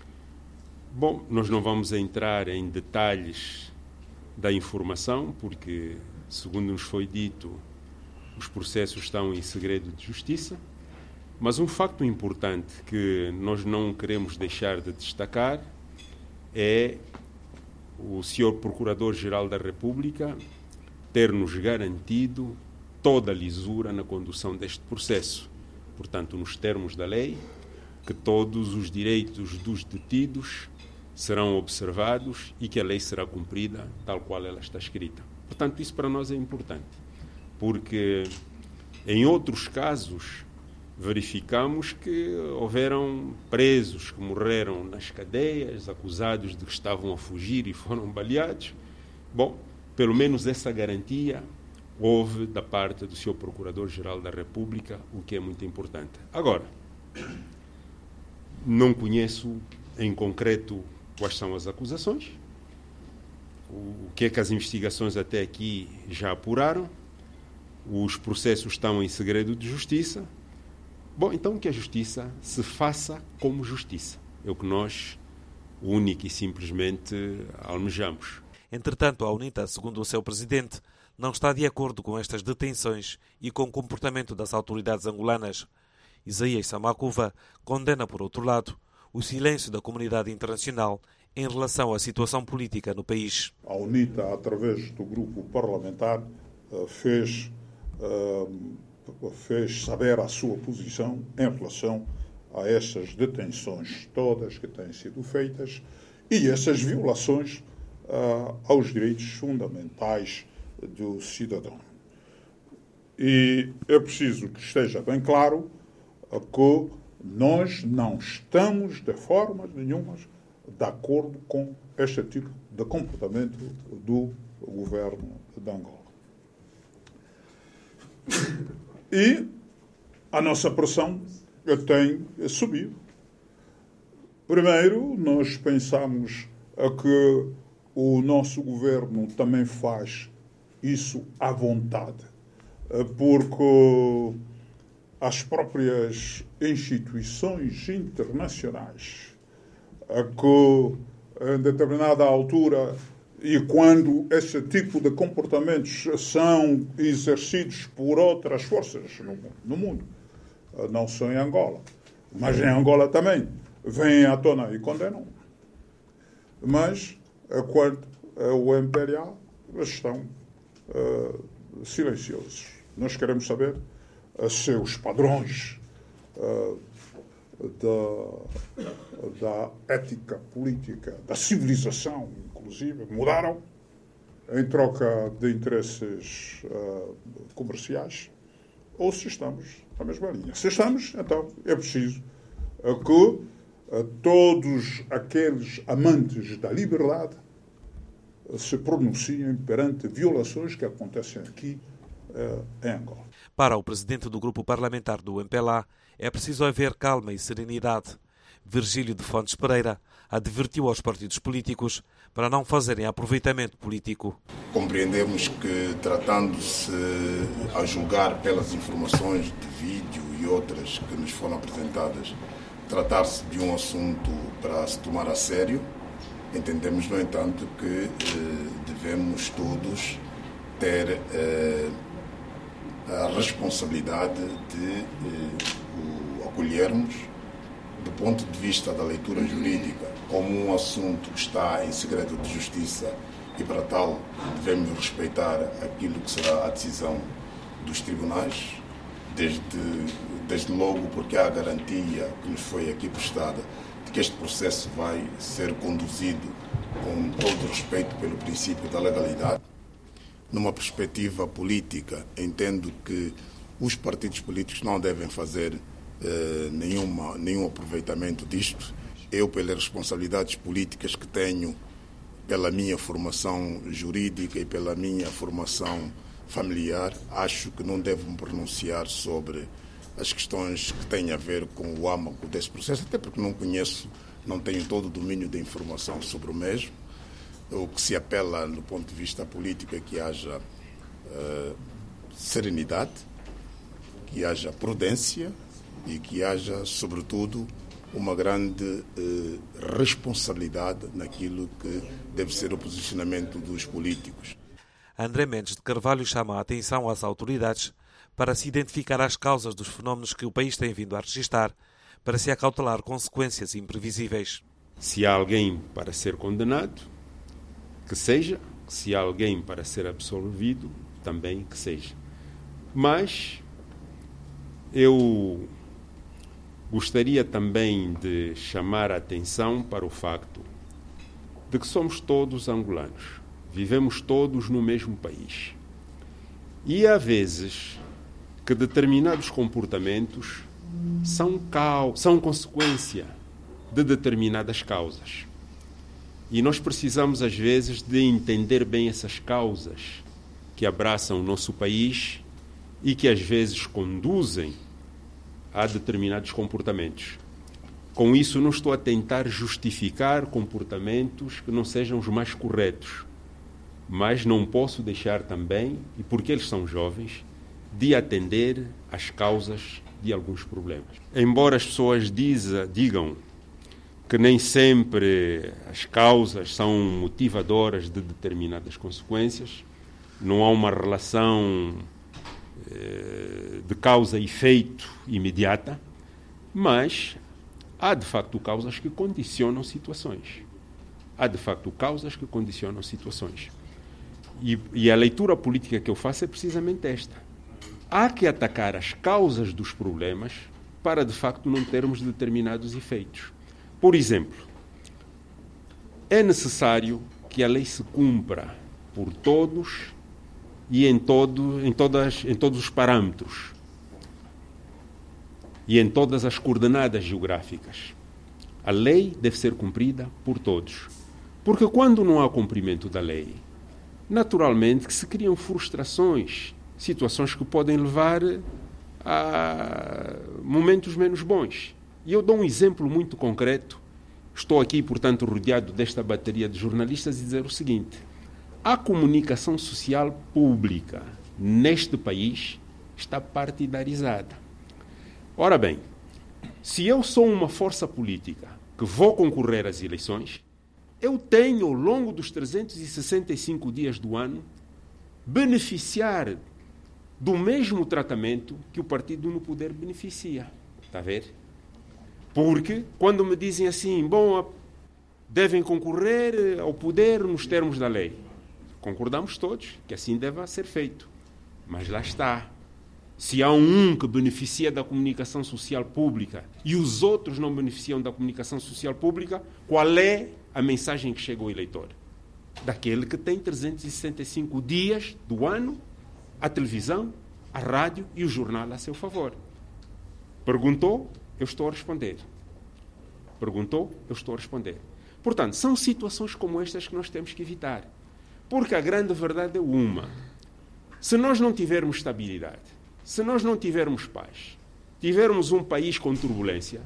Bom, nós não vamos entrar em detalhes da informação, porque, segundo nos foi dito, os processos estão em segredo de justiça, mas um facto importante que nós não queremos deixar de destacar é o senhor Procurador-Geral da República ter-nos garantido toda a lisura na condução deste processo. Portanto, nos termos da lei, que todos os direitos dos detidos serão observados e que a lei será cumprida tal qual ela está escrita. Portanto, isso para nós é importante, porque em outros casos verificamos que houveram presos que morreram nas cadeias, acusados de que estavam a fugir e foram baleados. Bom, pelo menos essa garantia houve da parte do senhor Procurador-Geral da República, o que é muito importante. Agora, não conheço em concreto quais são as acusações, o que é que as investigações até aqui já apuraram, os processos estão em segredo de justiça. Bom, então que a justiça se faça como justiça. É o que nós, único e simplesmente, almejamos. Entretanto, a UNITA, segundo o seu presidente, não está de acordo com estas detenções e com o comportamento das autoridades angolanas. Isaías Samacuva condena, por outro lado, o silêncio da comunidade internacional em relação à situação política no país. A UNITA, através do grupo parlamentar, fez, fez saber a sua posição em relação a essas detenções todas que têm sido feitas e essas violações aos direitos fundamentais do cidadão. E é preciso que esteja bem claro que Nós não estamos, de forma nenhuma, de acordo com este tipo de comportamento do governo de Angola. E a nossa pressão tem subido. Primeiro, nós pensamos que o nosso governo também faz isso à vontade, porque as próprias instituições internacionais que, em determinada altura, e quando esse tipo de comportamentos são exercidos por outras forças no, no mundo, não só em Angola, mas em Angola também, vêm à tona e condenam. Mas, quando o M P L A estão uh, silenciosos. Nós queremos saber uh, se os padrões uh, da, da ética política, da civilização, inclusive, mudaram em troca de interesses uh, comerciais, ou se estamos na mesma linha. Se estamos, então é preciso uh, que uh, todos aqueles amantes da liberdade uh, se pronunciem perante violações que acontecem aqui uh, em Angola. Para o presidente do grupo parlamentar do M P L A, é preciso haver calma e serenidade. Virgílio de Fontes Pereira advertiu aos partidos políticos para não fazerem aproveitamento político. Compreendemos que, tratando-se a julgar pelas informações de vídeo e outras que nos foram apresentadas, tratar-se de um assunto para se tomar a sério, entendemos, no entanto, que eh, devemos todos ter eh, a responsabilidade de eh, o acolhermos do ponto de vista da leitura jurídica como um assunto que está em segredo de justiça e, para tal, devemos respeitar aquilo que será a decisão dos tribunais, desde, desde logo porque há a garantia que nos foi aqui prestada de que este processo vai ser conduzido com todo o respeito pelo princípio da legalidade. Numa perspectiva política, entendo que os partidos políticos não devem fazer eh, nenhuma, nenhum aproveitamento disto. Eu, pelas responsabilidades políticas que tenho, pela minha formação jurídica e pela minha formação familiar, acho que não devo me pronunciar sobre as questões que têm a ver com o âmago desse processo, até porque não conheço, não tenho todo o domínio da informação sobre o mesmo. O que se apela, do ponto de vista político, é que haja uh, serenidade, que haja prudência e que haja, sobretudo, uma grande eh, responsabilidade naquilo que deve ser o posicionamento dos políticos. André Mendes de Carvalho chama a atenção às autoridades para se identificar as causas dos fenómenos que o país tem vindo a registrar, para se acautelar consequências imprevisíveis. Se há alguém para ser condenado, que seja. Se há alguém para ser absolvido, também que seja. Mas eu gostaria também de chamar a atenção para o facto de que somos todos angolanos, vivemos todos no mesmo país. E há vezes que determinados comportamentos são, cau- são consequência de determinadas causas. E nós precisamos, às vezes, de entender bem essas causas que abraçam o nosso país e que, às vezes, conduzem a determinados comportamentos. Com isso, não estou a tentar justificar comportamentos que não sejam os mais corretos, mas não posso deixar também, e porque eles são jovens, de atender às causas de alguns problemas. Embora as pessoas diza, digam que nem sempre as causas são motivadoras de determinadas consequências, não há uma relação de causa e efeito imediata, mas há de facto causas que condicionam situações. Há de facto causas que condicionam situações. E, e a leitura política que eu faço é precisamente esta. Há que atacar as causas dos problemas para de facto não termos determinados efeitos. Por exemplo, é necessário que a lei se cumpra por todos e em, todo, em, todas, em todos os parâmetros. e em todas as coordenadas geográficas. A lei deve ser cumprida por todos. Porque quando não há cumprimento da lei, naturalmente que se criam frustrações, situações que podem levar a momentos menos bons. E eu dou um exemplo muito concreto. Estou aqui, portanto, rodeado desta bateria de jornalistas e dizer o seguinte: a comunicação social pública neste país está partidarizada. Ora bem, se eu sou uma força política que vou concorrer às eleições, eu tenho, ao longo dos trezentos e sessenta e cinco dias do ano, beneficiar do mesmo tratamento que o partido no poder beneficia. Está a ver? Porque, quando me dizem assim, bom, devem concorrer ao poder nos termos da lei, concordamos todos que assim deve ser feito. Mas lá está. Se há um que beneficia da comunicação social pública e os outros não beneficiam da comunicação social pública, qual é a mensagem que chega ao eleitor? Daquele que tem trezentos e sessenta e cinco dias do ano a televisão, a rádio e o jornal a seu favor. Perguntou, eu estou a responder. Perguntou, eu estou a responder. Portanto, são situações como estas que nós temos que evitar. Porque a grande verdade é uma. Se nós não tivermos estabilidade, se nós não tivermos paz, tivermos um país com turbulência,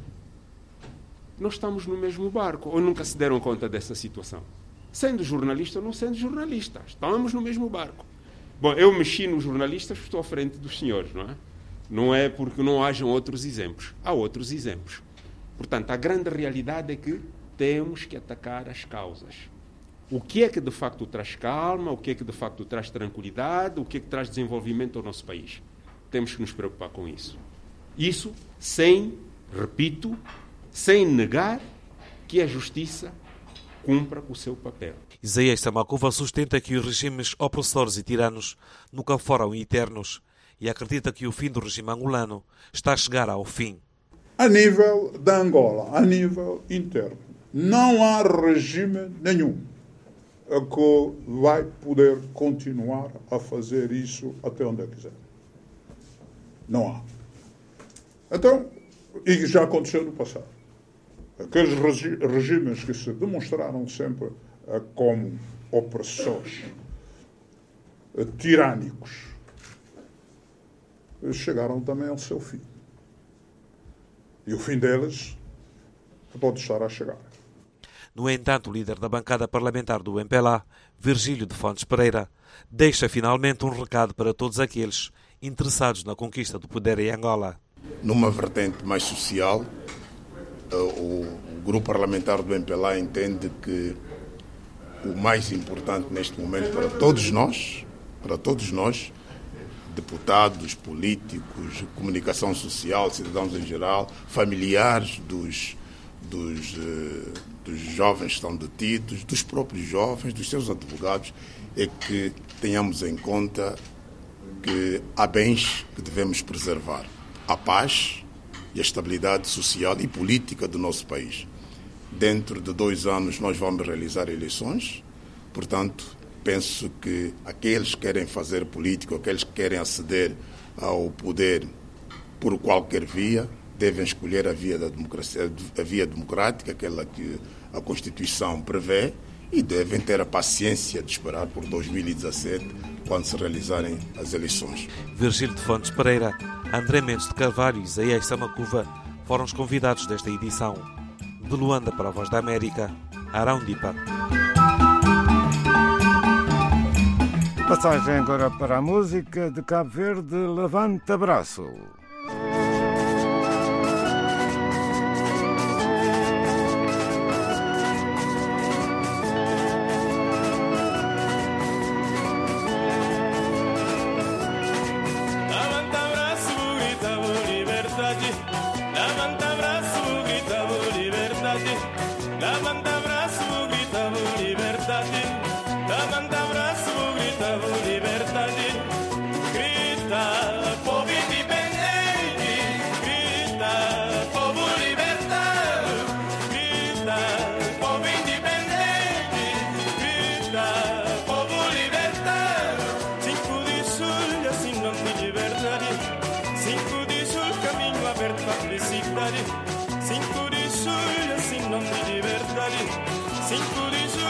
nós estamos no mesmo barco. Ou nunca se deram conta dessa situação? Sendo jornalista ou não sendo jornalista, estamos no mesmo barco. Bom, eu mexi nos jornalistas, estou à frente dos senhores, não é? Não é porque não hajam outros exemplos. Há outros exemplos. Portanto, a grande realidade é que temos que atacar as causas. O que é que de facto traz calma, o que é que de facto traz tranquilidade, o que é que traz desenvolvimento ao nosso país. Temos que nos preocupar com isso. Isso sem, repito, sem negar que a justiça cumpra o seu papel. Isaías Samakuva sustenta que os regimes opressores e tiranos nunca foram eternos e acredita que o fim do regime angolano está a chegar ao fim. A nível da Angola, a nível interno, não há regime nenhum que vai poder continuar a fazer isso até onde quiser. Não há. Então, e já aconteceu no passado. Aqueles regi regimes que se demonstraram sempre uh, como opressores, uh, tirânicos, chegaram também ao seu fim. E o fim deles pode estar a chegar. No entanto, o líder da bancada parlamentar do M P L A, Virgílio de Fontes Pereira, deixa finalmente um recado para todos aqueles interessados na conquista do poder em Angola. Numa vertente mais social, o grupo parlamentar do M P L A entende que o mais importante neste momento para todos nós, para todos nós, deputados, políticos, comunicação social, cidadãos em geral, familiares dos, dos, dos jovens que estão detidos, dos próprios jovens, dos seus advogados, é que tenhamos em conta que há bens que devemos preservar. A paz e a estabilidade social e política do nosso país. Dentro de dois anos nós vamos realizar eleições, portanto, penso que aqueles que querem fazer política, aqueles que querem aceder ao poder por qualquer via, devem escolher a via da democracia, a via democrática, aquela que a Constituição prevê, e devem ter a paciência de esperar por dois mil e dezassete, quando se realizarem as eleições. Virgílio de Fontes Pereira, André Mendes de Carvalho e Isaías Samakuva foram os convidados desta edição. De Luanda para a Voz da América, Arão Dipa. Passagem agora para a música de Cabo Verde, Levanta Braço. Grita, povo independente.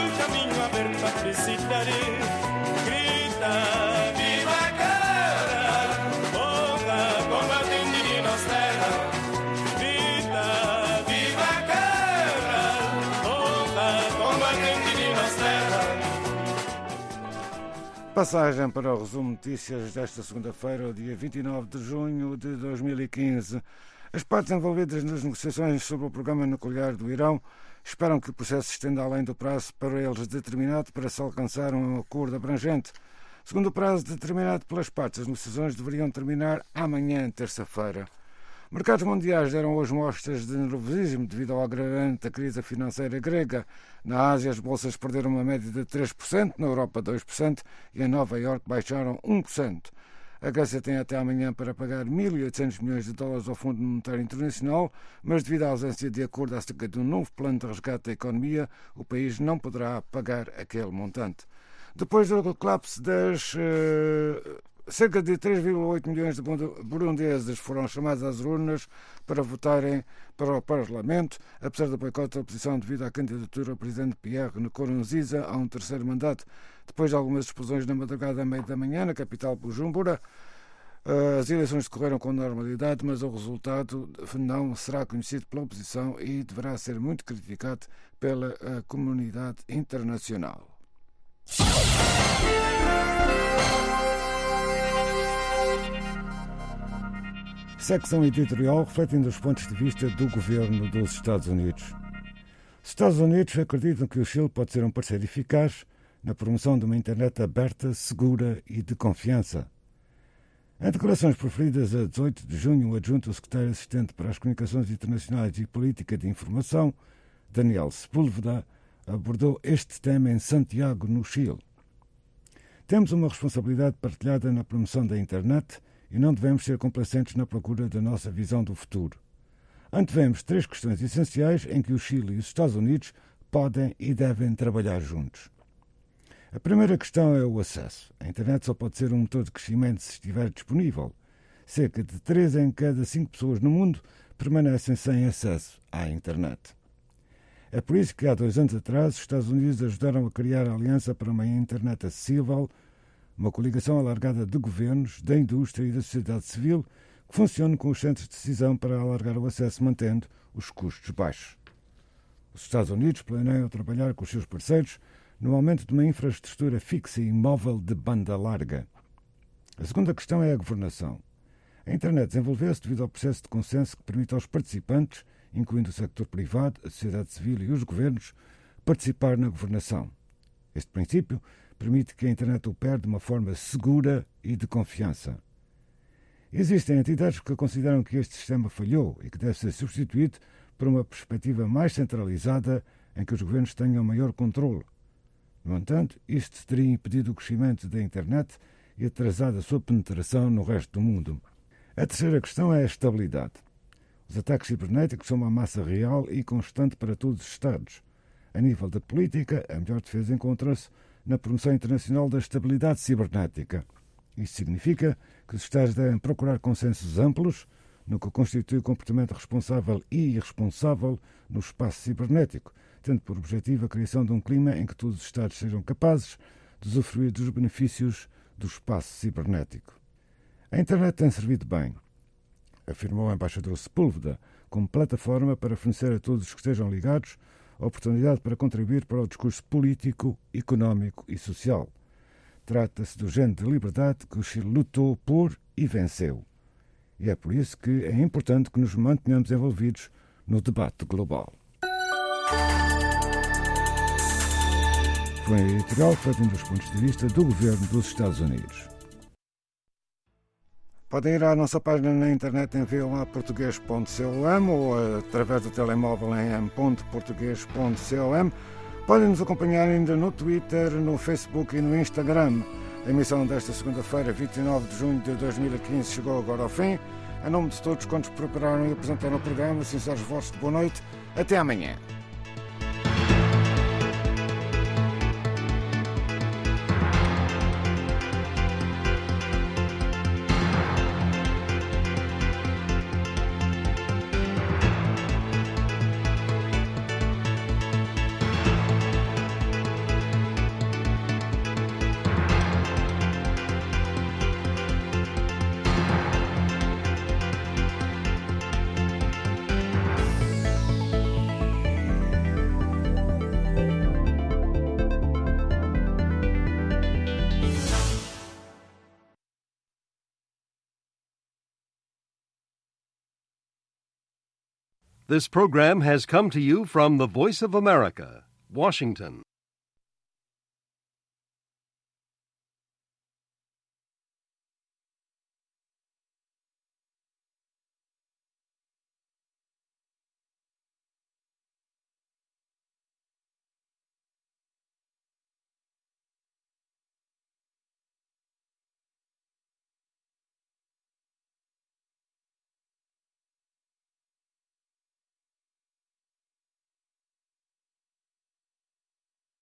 caminho aberto à felicidade. Grita, viva a cara, honra, combatente de nossa terra. Grita, viva a cara, honra, combatente de nossa terra. Passagem para o resumo de notícias desta segunda-feira, o dia vinte e nove de junho de dois mil e quinze. As partes envolvidas nas negociações sobre o programa nuclear do Irão esperam que o processo se estenda além do prazo para eles determinado para se alcançar um acordo abrangente. Segundo o prazo determinado pelas partes, as negociações deveriam terminar amanhã, terça-feira. Mercados mundiais deram hoje mostras de nervosismo devido ao agravamento da crise financeira grega. Na Ásia, as bolsas perderam uma média de três por cento, na Europa dois por cento e em Nova Iorque baixaram um por cento. A Grécia tem até amanhã para pagar mil e oitocentos milhões de dólares ao Fundo Monetário Internacional, mas devido à ausência de acordo acerca de um novo plano de resgate da economia, o país não poderá pagar aquele montante. Depois do colapso das... Uh, cerca de três vírgula oito milhões de burundeses foram chamados às urnas para votarem para o Parlamento, apesar do boicote da oposição devido à candidatura do presidente Pierre Nkurunziza a um terceiro mandato. Depois de algumas explosões na madrugada à meia da manhã, na capital Bujumbura, as eleições decorreram com normalidade, mas o resultado não será conhecido pela oposição e deverá ser muito criticado pela comunidade internacional. Secção editorial refletindo os pontos de vista do governo dos Estados Unidos. Os Estados Unidos acreditam que o Chile pode ser um parceiro eficaz na promoção de uma internet aberta, segura e de confiança. Em declarações proferidas a dezoito de junho, o adjunto secretário assistente para as comunicações internacionais e política de informação, Daniel Sepúlveda, abordou este tema em Santiago, no Chile. Temos uma responsabilidade partilhada na promoção da internet e não devemos ser complacentes na procura da nossa visão do futuro. Antevemos três questões essenciais em que o Chile e os Estados Unidos podem e devem trabalhar juntos. A primeira questão é o acesso. A internet só pode ser um motor de crescimento se estiver disponível. Cerca de três em cada cinco pessoas no mundo permanecem sem acesso à internet. É por isso que há dois anos atrás os Estados Unidos ajudaram a criar a Aliança para uma Internet Acessível, uma coligação alargada de governos, da indústria e da sociedade civil que funciona com os centros de decisão para alargar o acesso mantendo os custos baixos. Os Estados Unidos planeiam trabalhar com os seus parceiros no aumento de uma infraestrutura fixa e móvel de banda larga. A segunda questão é a governação. A internet desenvolveu-se devido ao processo de consenso que permite aos participantes, incluindo o sector privado, a sociedade civil e os governos, participar na governação. Este princípio permite que a internet opere de uma forma segura e de confiança. Existem entidades que consideram que este sistema falhou e que deve ser substituído por uma perspectiva mais centralizada em que os governos tenham maior controle. No entanto, isto teria impedido o crescimento da internet e atrasado a sua penetração no resto do mundo. A terceira questão é a estabilidade. Os ataques cibernéticos são uma massa real e constante para todos os Estados. A nível da política, a melhor defesa encontra-se na promoção internacional da estabilidade cibernética. Isso significa que os Estados devem procurar consensos amplos no que constitui o comportamento responsável e irresponsável no espaço cibernético, tendo por objetivo a criação de um clima em que todos os Estados sejam capazes de usufruir dos benefícios do espaço cibernético. A internet tem servido bem, afirmou o embaixador Sepúlveda, como plataforma para fornecer a todos os que estejam ligados a oportunidade para contribuir para o discurso político, económico e social. Trata-se do género de liberdade que o Chile lutou por e venceu. E é por isso que é importante que nos mantenhamos envolvidos no debate global. Foi a editorial refletindo os pontos de vista do governo dos Estados Unidos. Podem ir à nossa página na internet em v o a português ponto com ou através do telemóvel em m ponto português ponto com. Podem nos acompanhar ainda no Twitter, no Facebook e no Instagram. A emissão desta segunda-feira, vinte e nove de junho de dois mil e quinze, chegou agora ao fim. Em nome de todos quantos prepararam e apresentaram o programa, sinceros votos de boa noite. Até amanhã. This program has come to you from the Voice of America, Washington.